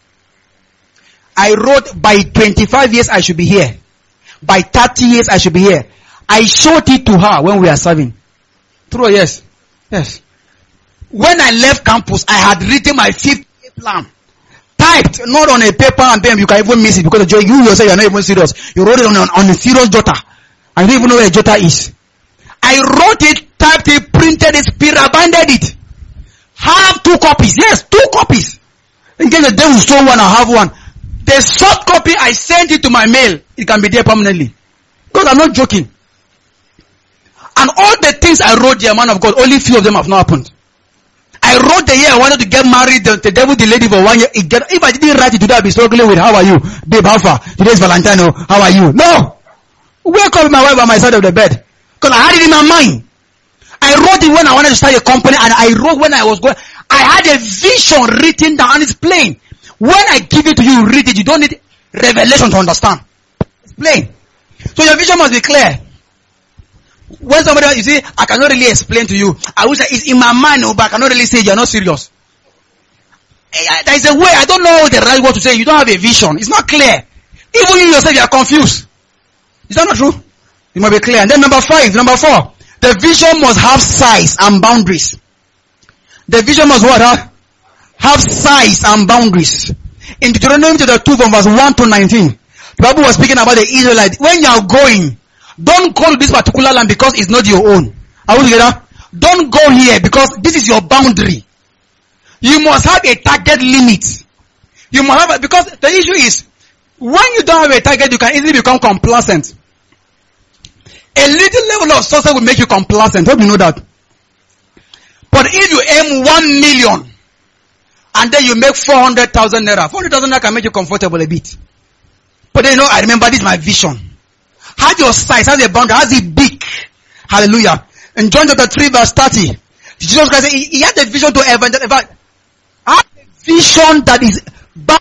I wrote by twenty-five years I should be here. By thirty years I should be here. I showed it to her when we were serving. True, yes. Yes. When I left campus, I had written my fifty-year plan. Typed, not on a paper and then you can even miss it because you yourself you are not even serious. You wrote it on, on, on a serious jotter. I don't even know where a jotter is. I wrote it, typed it, printed it, spiral binded it. Have two copies. Yes, two copies. In case the devil saw one, I have one. The soft copy, I sent it to my mail. It can be there permanently. Because I'm not joking. And all the things I wrote there, man of God, only few of them have not happened. I wrote the year I wanted to get married, the, the devil delayed it for one year. It get, if I didn't write it today, I'd be struggling with how are you? Babe, how far? Today's Valentine, how are you? No! Wake up my wife by my side of the bed. Because I had it in my mind. I wrote it when I wanted to start a company, and I wrote when I was going. I had a vision written down and it's plain. When I give it to you, read it. You don't need revelation to understand. It's plain. So your vision must be clear. When somebody else, you see, I cannot really explain to you. I wish it's in my mind, but I cannot really say you're not serious. There is a way, I don't know the right word to say. You don't have a vision. It's not clear. Even you yourself, you are confused. Is that not true? It must be clear. And then number five, number four, the vision must have size and boundaries. The vision must what? Huh? Have size and boundaries. In Deuteronomy chapter two from verse one to nineteen, the Bible was speaking about the Israelites. When you are going, don't go to this particular land because it's not your own. Are we together? Don't go here because this is your boundary. You must have a target limit. You must have a, because the issue is, when you don't have a target, you can easily become complacent. A little level of success will make you complacent. Hope you know that. But if you aim one million, and then you make four hundred thousand naira, four hundred thousand naira can make you comfortable a bit. But then you know, I remember this is my vision. Have your size, has a boundary, has it big. Hallelujah. In John chapter three verse thirty, Jesus Christ said he, he had a vision to evangelize. Have a vision that is bound.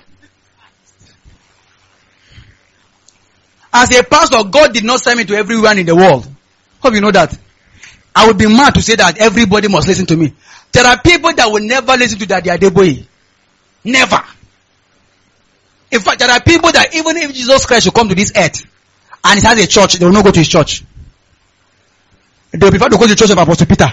As a pastor, God did not send me to everyone in the world. Hope you know that. I would be mad to say that everybody must listen to me. There are people that will never listen to Daddy Adeboye. Never. In fact, there are people that even if Jesus Christ should come to this earth and it has a church, they will not go to his church. They will prefer to go to the church of Apostle Peter.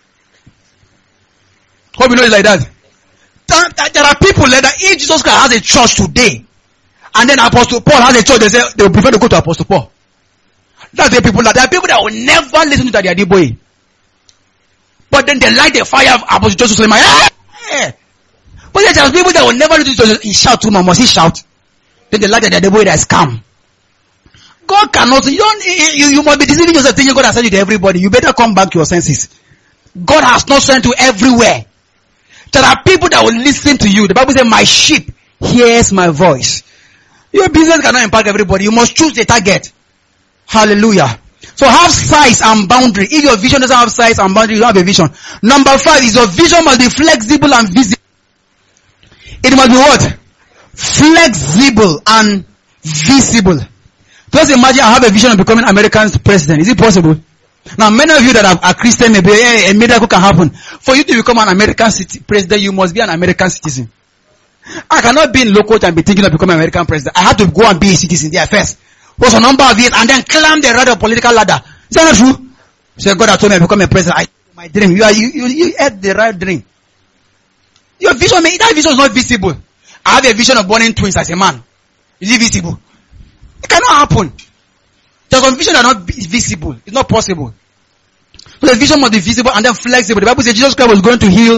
Hope you know it like that. There are people like that. If Jesus Christ has a church today, and then Apostle Paul has a church, they say they will prefer to go to Apostle Paul. That's the people that there are people that will never listen to Daddy Adeboye. But then they light the fire of Apostle Joseph Suleiman. Yeah. But there are people that will never listen to Joseph. He shout too much. Must he shout? Then they light the Adeboye that is calm. God cannot. You, don't, you, you must be deceiving yourself thinking God has sent you to everybody. You better come back to your senses. God has not sent you everywhere. There are people that will listen to you. The Bible says, my sheep hears my voice. Your business cannot impact everybody. You must choose the target. Hallelujah. So have size and boundary. If your vision doesn't have size and boundary, you don't have a vision. Number five is your vision must be flexible and visible. It must be what? Flexible and visible. Just imagine I have a vision of becoming American president. Is it possible? Now many of you that are, are Christian, maybe a, a miracle can happen. For you to become an American city, president, you must be an American citizen. I cannot be in local and be thinking of becoming an American president. I have to go and be a citizen there first. Was a number of years and then climb the ladder, political ladder. Is that not true? So God has told me to become a president. I my dream. You are you you, you had the right dream. Your vision, that vision is not visible. I have a vision of born twins as a man. Is it visible? It cannot happen. There's some vision that are not visible. It's not possible. So the vision must be visible and then flexible. The Bible says Jesus Christ was going to heal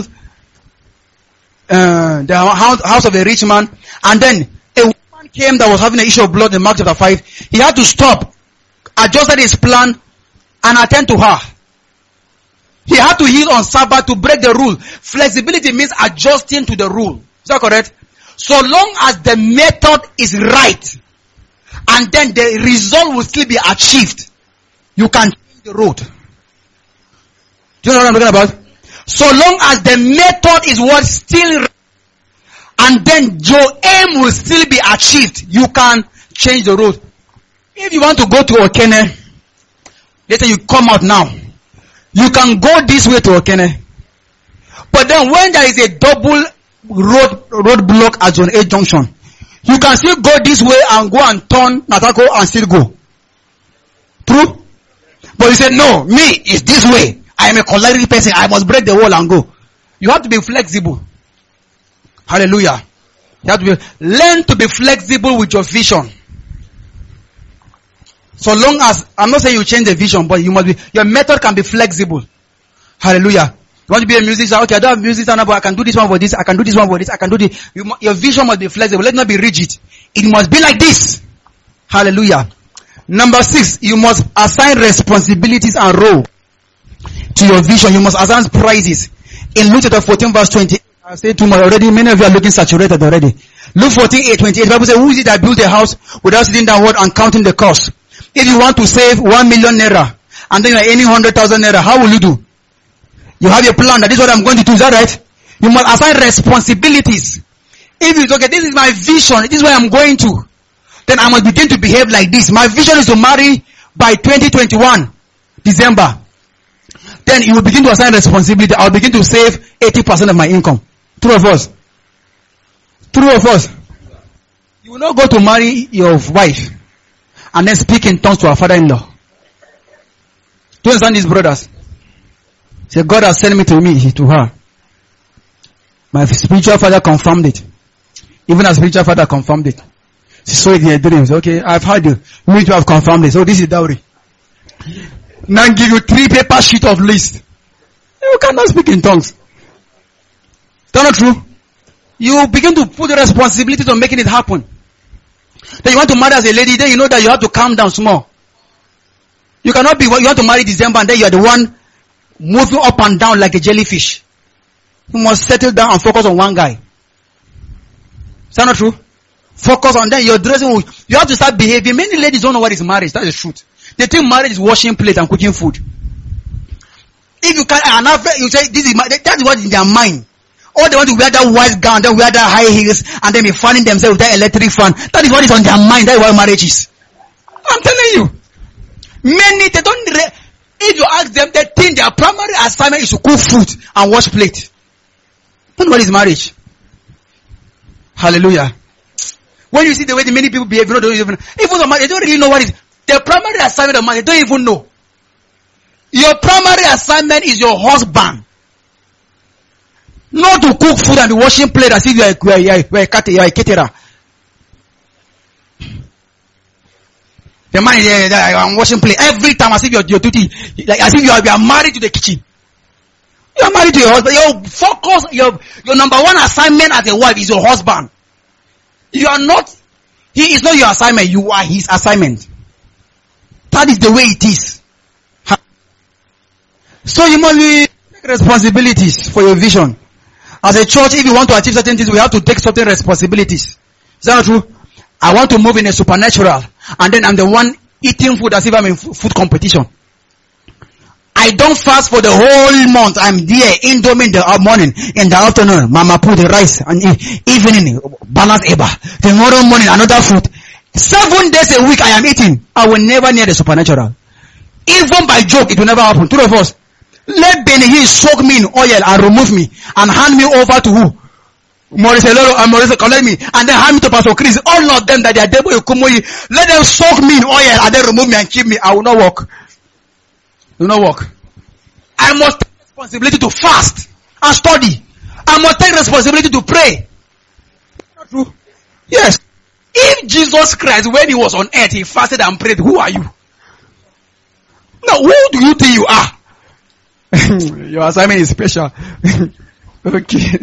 uh, the house of a rich man, and then a woman came that was having an issue of blood in Mark chapter five. He had to stop, adjusted his plan, and attend to her. He had to heal on Sabbath to break the rule. Flexibility means adjusting to the rule. Is that correct? So long as the method is right, and then the result will still be achieved, you can change the road. Do you know what I'm talking about? So long as the method is what still right, and then your aim will still be achieved, you can change the road. If you want to go to Okene, later you come out now, you can go this way to Okene. But then when there is a double road road block at Zone eight junction, you can still go this way and go and turn Natako and still go. True? But you say, no, me, it's this way. I am a choleric person. I must break the wall and go. You have to be flexible. Hallelujah. You have to be, learn to be flexible with your vision. So long as, I'm not saying you change the vision, but you must be, your method can be flexible. Hallelujah. You want to be a musician? Okay, I don't have music, but I can do this one for this, I can do this one for this, I can do this. You, your vision must be flexible. Let it not be rigid. It must be like this. Hallelujah. Number six, you must assign responsibilities and role to your vision. You must assign prizes. In Luke chapter fourteen verse twenty, I said too much already. Many of you are looking saturated already. Luke fourteen, eight, twenty-eight, the Bible says, who is it that built a house without sitting downward and counting the cost? If you want to save one million naira, and then you are earning one hundred thousand naira, how will you do? You have a plan that this is what I'm going to do, is that right? You must assign responsibilities. If it's okay, this is my vision, this is where I'm going to, then I must begin to behave like this. My vision is to marry by twenty twenty-one, December. Then you will begin to assign responsibility. I'll begin to save eighty percent of my income. True of us. True of us. You will not go to marry your wife and then speak in tongues to our father-in-law. Do you understand these brothers? Say, God has sent me to me, to her. My spiritual father confirmed it. Even our spiritual father confirmed it. She saw it in her dreams. Okay, I've heard you. Me too have confirmed it. So this is dowry. Now give you three paper sheet of list. You cannot speak in tongues. That's not true. You begin to put the responsibility on making it happen. Then you want to marry as a lady, then you know that you have to calm down small. You cannot be, you want to marry December and then you are the one moving up and down like a jellyfish. You must settle down and focus on one guy. Is that not true? Focus on that. You're dressing. You have to start behaving. Many ladies don't know what is marriage. That's the truth. They think marriage is washing plate and cooking food. If you can't, and after you say this is my, that's what is in their mind. Or they want to wear that white gown, then wear that high heels, and then be fanning themselves with that electric fan. That is what is on their mind. That is what marriage is. I'm telling you. Many, they don't, if you ask them, they think their primary assignment is to cook food and wash plate. That's what is marriage. Hallelujah. When you see the way the many people behave, you know, they don't even, even the man, they don't really know what is the primary assignment of man. They don't even know. Your primary assignment is your husband. Not to cook food and be washing plate as if you are, you are, you are, you are, you are a caterer. The man is there, I'm washing plate every time as if you're your duty, like as if you are, you are married to the kitchen. You are married to your husband. Your focus, your, your number one assignment as a wife is your husband. You are not, he is not your assignment, you are his assignment. That is the way it is. So you must be take responsibilities for your vision. As a church, if you want to achieve certain things, we have to take certain responsibilities. Is that not true? I want to move in a supernatural, and then I'm the one eating food as if I'm in food competition. I don't fast for the whole month. I'm there, Indomie in the morning, in the afternoon, Mama put the rice, and evening, balance eba. Tomorrow morning, another food. Seven days a week I am eating. I will never near the supernatural. Even by joke, it will never happen. Two of us. Let Benny Hill soak me in oil and remove me and hand me over to who? Maurice Eloro and Maurice collect me and then hand me to Pastor Chris. All of them that they are devil Kumoyi. Let them soak me in oil and then remove me and keep me. I will not walk. Do not walk. I must take responsibility to fast and study. I must take responsibility to pray. Not true? Yes. If Jesus Christ, when he was on earth, he fasted and prayed, who are you? Now, who do you think you are? Your assignment is special. Okay.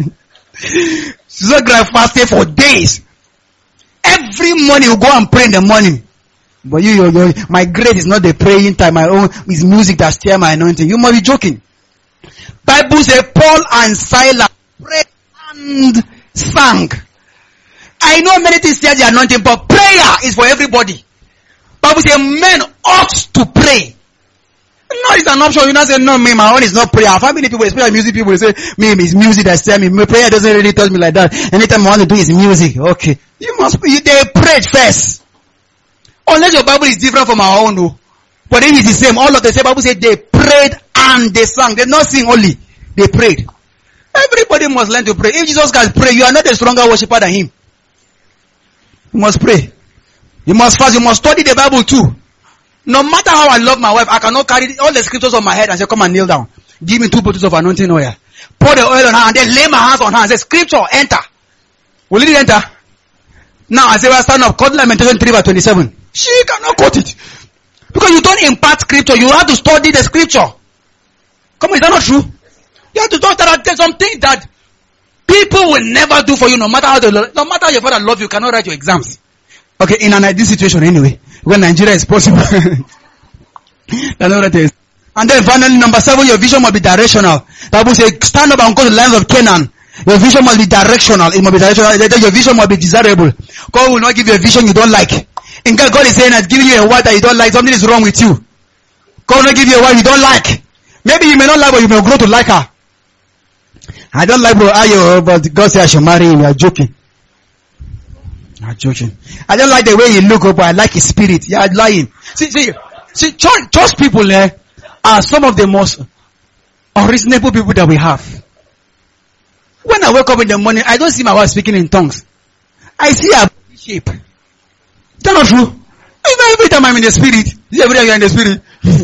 Jesus Christ fasted for days. Every morning you go and pray in the morning. But you, you, you, my grace is not the praying time. My own is music that stirs my anointing. You must be joking. Bible says Paul and Silas prayed and sang. I know many things stir the anointing, but prayer is for everybody. Bible says men ought to pray. No, it's an option. You not say, no, me, my own is not prayer. How many people, especially music people, say, me, it's music that stirs me. My prayer doesn't really touch me like that. Anytime I want to do is music. Okay. You must, you, they prayed first. Unless your Bible is different from our own, though. But if it's the same, all of the same Bible said they prayed and they sang. They did not sing only. They prayed. Everybody must learn to pray. If Jesus can pray, you are not a stronger worshiper than him. You must pray. You must fast. You must study the Bible too. No matter how I love my wife, I cannot carry all the scriptures on my head and say, come and kneel down. Give me two bottles of anointing oil. Pour the oil on her and then lay my hands on her and say, scripture, enter. Will it enter? Now I say, well, stand up. Quote Lamentation three verse twenty-seven. She cannot quote it. Because you don't impart scripture. You have to study the scripture. Come on, is that not true? You have to talk that there's something that people will never do for you, no matter how they love, no matter how your father loves you, cannot write your exams. Okay, in an ideal situation anyway, when Nigeria is possible. And then finally, number seven, your vision must be directional. The Bible says, stand up and go to the lands of Canaan. Your vision must be directional. It must be directional. Your vision must be desirable. God will not give you a vision you don't like. In God, God is saying, I've given you a wife that you don't like. Something is wrong with you. God will not give you a wife you don't like. Maybe you may not like, but you may grow to like her. I don't like Bro Ayo, but God said I should marry him. You are joking. You are joking. I don't like the way he look, but I like his spirit. You are lying. See, see, see, church, church people eh, are some of the most unreasonable people that we have. When I wake up in the morning, I don't see my wife speaking in tongues. I see her shape. Is that not true? Every time I'm in the spirit. Every time you're in the spirit.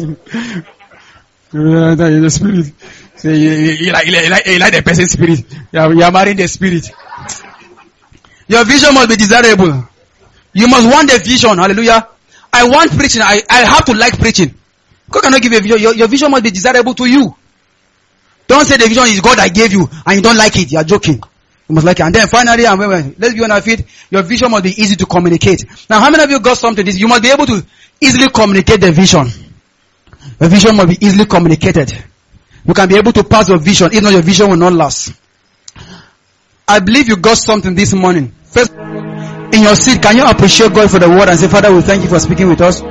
You're in the spirit. So you, you, you, like, you, like, you like the person's spirit. You are, you are marrying the spirit. Your vision must be desirable. You must want the vision. Hallelujah. I want preaching. I, I have to like preaching. God cannot give you a vision. Your, your vision must be desirable to you. Don't say the vision is God I gave you and you don't like it. You are joking. You must like it. And then finally, and when, when, let's be on our feet. Your vision must be easy to communicate. Now, how many of you got something? This you must be able to easily communicate the vision. The vision must be easily communicated. You can be able to pass your vision. If not, your vision will not last. I believe you got something this morning. First, in your seat, can you appreciate God for the word and say, Father, we thank you for speaking with us.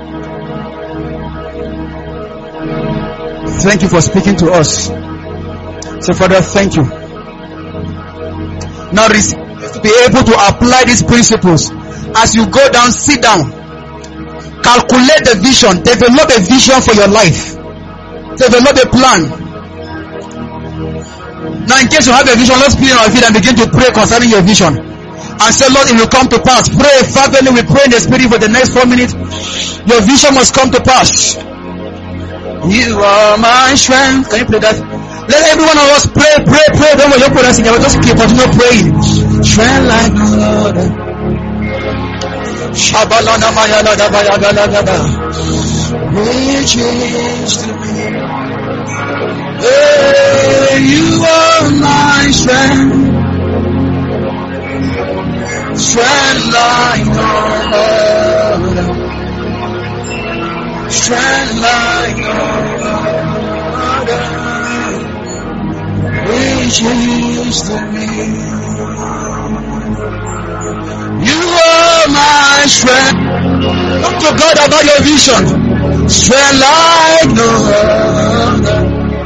Thank you for speaking to us. Say, Father, thank you. Now, to be able to apply these principles. As you go down, sit down. Calculate the vision. Develop a vision for your life. Develop a plan. Now, in case you have a vision, let's be on our feet and begin to pray concerning your vision. And say, Lord, it will come to pass. Pray fervently. We pray in the spirit for the next four minutes. Your vision must come to pass. You are my strength. Can you play that? Let every one of us pray, pray, pray. Don't worry, put us in. Just keep continue praying. Strength like no other. Shabalana mayala da bayagala da. Which is to me. Hey, you are my strength. Strength like no other. Strength like no other. Which is to me. You are my strength. Talk to God about your vision. Strength like no other.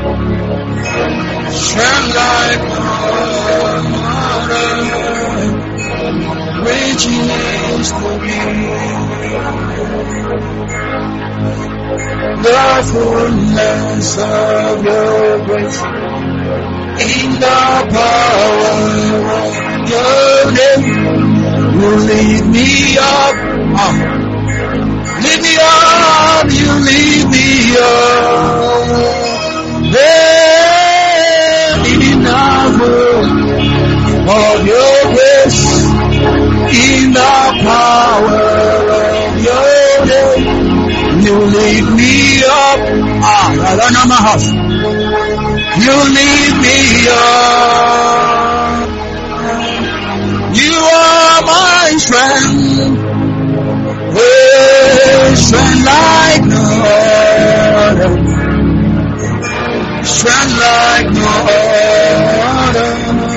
Strength like no other. Which is to me. The fullness of your grace. In the power of your name, you lead me up, uh, lead me up, you lead me up, there in the power of your grace, in the power of your name, you lead me up, ah, I don't know my house. You lead me up. You are my strength. Hey, strength like no other. Strength like no other.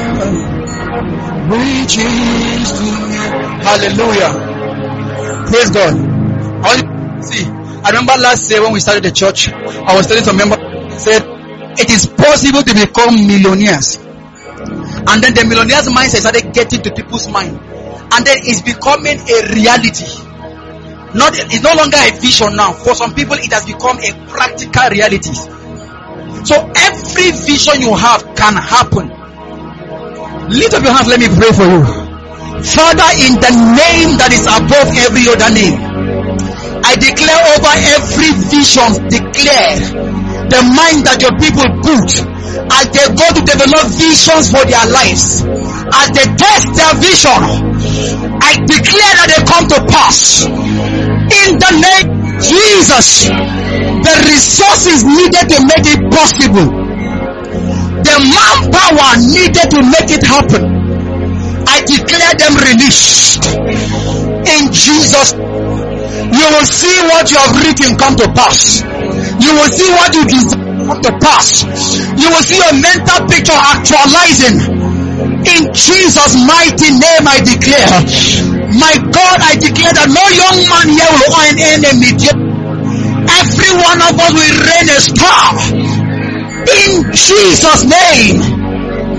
Reaches to me. Hallelujah. Praise God. See, I remember last year when we started the church, I was telling some members, said, it is possible to become millionaires. And then the millionaires' mindset started getting to people's mind. And then it's becoming a reality. Not, it's no longer a vision now. For some people, it has become a practical reality. So every vision you have can happen. Lift up your hands, let me pray for you. Father, in the name that is above every other name, I declare over every vision, declare the mind that your people put as they go to develop visions for their lives, as they test their vision, I declare that they come to pass in the name of Jesus. The resources needed to make it possible, the manpower needed to make it happen, I declare them released in Jesus. You will see what you have written come to pass. You will see what you desire come to pass. You will see your mental picture actualizing. In Jesus' mighty name I declare. My God, I declare that no young man here will earn enemy. Every one of us will reign a star. In Jesus' name.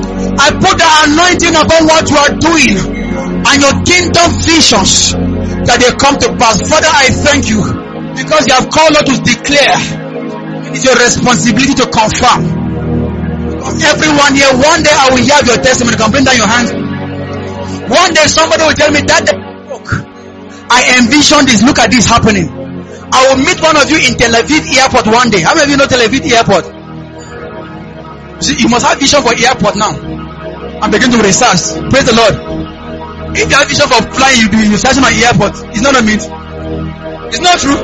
I put the anointing upon what you are doing and your kingdom visions that they come to pass. Father, I thank you because you have called us to declare. It is your responsibility to confirm. Because everyone here, one day I will hear your testimony. You can bring down your hands. One day somebody will tell me that the book I envisioned this. Look at this happening. I will meet one of you in Tel Aviv airport one day. How many of you know Tel Aviv airport? See, you must have vision for airport now. And begin to research. Praise the Lord. If you have vision for flying, you do you search my airport. It's not a myth. It's not true.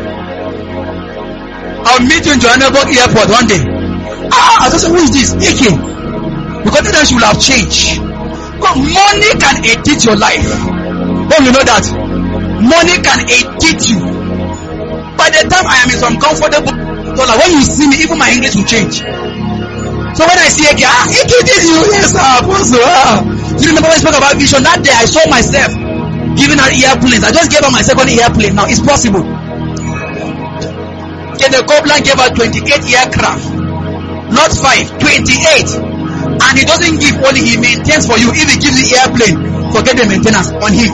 I'll meet you in Johannesburg airport one day. Ah, I just say, who is this? A K. Because then she will have changed. But money can edit your life. Oh, you know that? Money can edit you. By the time I am in some comfortable dollar, when you see me, even my English will change. So when I see A K, ah, A K did you? Yes, ah, Apostle. Ah. Do you remember when I spoke about vision? That day I saw myself giving her airplanes. I just gave her my second airplane. Now it's possible. The Copeland gave her twenty-eight aircraft. Not five, twenty-eight. And he doesn't give only, he maintains for you. If he gives the airplane, forget the maintenance on him.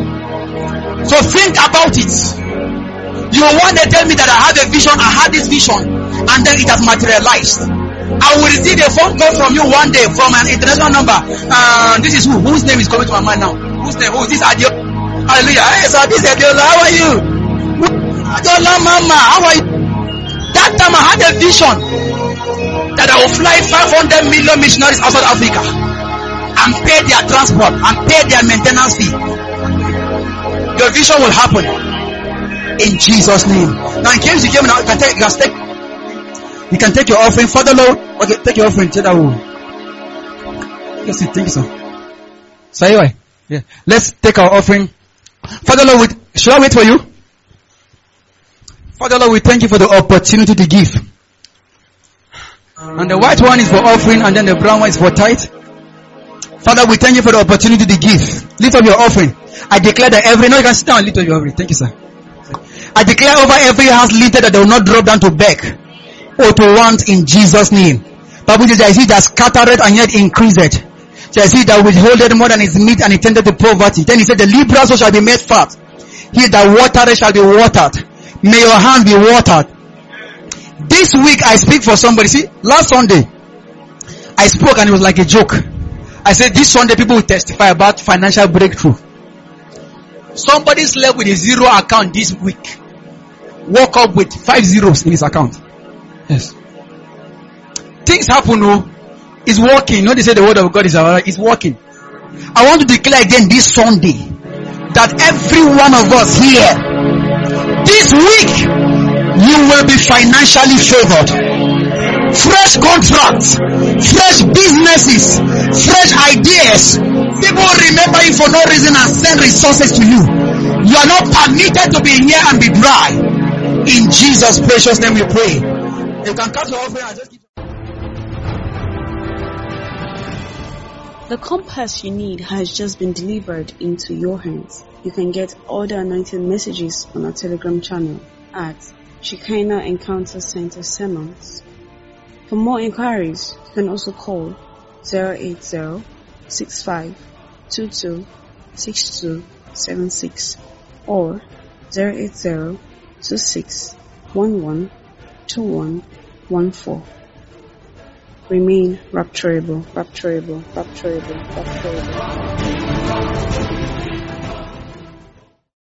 So think about it. You want to tell me that I have a vision, I had this vision, and then it has materialized. I will receive a phone call from you one day from an international number. Uh, this is who? Whose name is coming to my mind now? Whose name? Who is this? Adio? Hallelujah. Hey, sir, this is Adiola. How are you? Adiola Mama. How are you? That time I had a vision that I will fly five hundred million missionaries outside Africa and pay their transport and pay their maintenance fee. Your vision will happen in Jesus' name. Now in case you came now, you can take, you can take, you can take your offering. Father Lord, okay, take your offering. Take that one. Yes, thank you, sir. Say why? Yeah. Let's take our offering. Father Lord, wait, should I wait for you? Father Lord, we thank you for the opportunity to give. And the white one is for offering, and then the brown one is for tithe. Father, we thank you for the opportunity to give. Lift up your offering. I declare that every, no, you can sit down and lift up your offering. Thank you, sir. I declare over every house lifted that they will not drop down to beg or to want in Jesus' name. Bible says, there is he that scattereth and yet increaseth. There is he that withholdeth more than his meat and intended to poverty. Then he said, the liberal soul shall be made fat. He that watereth shall be watered. May your hand be watered. This week I speak for somebody. See, last Sunday I spoke and it was like a joke. I said this Sunday people will testify about financial breakthrough. Somebody slept with a zero account this week. Woke up with five zeros in his account. Yes. Things happen, no? It's working. You know they say the word of God is alright. It's working. I want to declare again this Sunday that every one of us here this week you will be financially favored. Fresh contracts, fresh businesses, fresh ideas. People remember you for no reason and send resources to you. You are not permitted to be here and be dry. In Jesus' precious name we pray. You can cut your offering and just keep. The compass you need has just been delivered into your hands. You can get all the anointing messages on our Telegram channel at Shekinah Encounter Center Sermons. For more inquiries, you can also call zero eight zero, six five two two, six two seven six or zero eight zero, two six one one, two one one four. Remain rapturable, rapturable, rapturable, rapturable.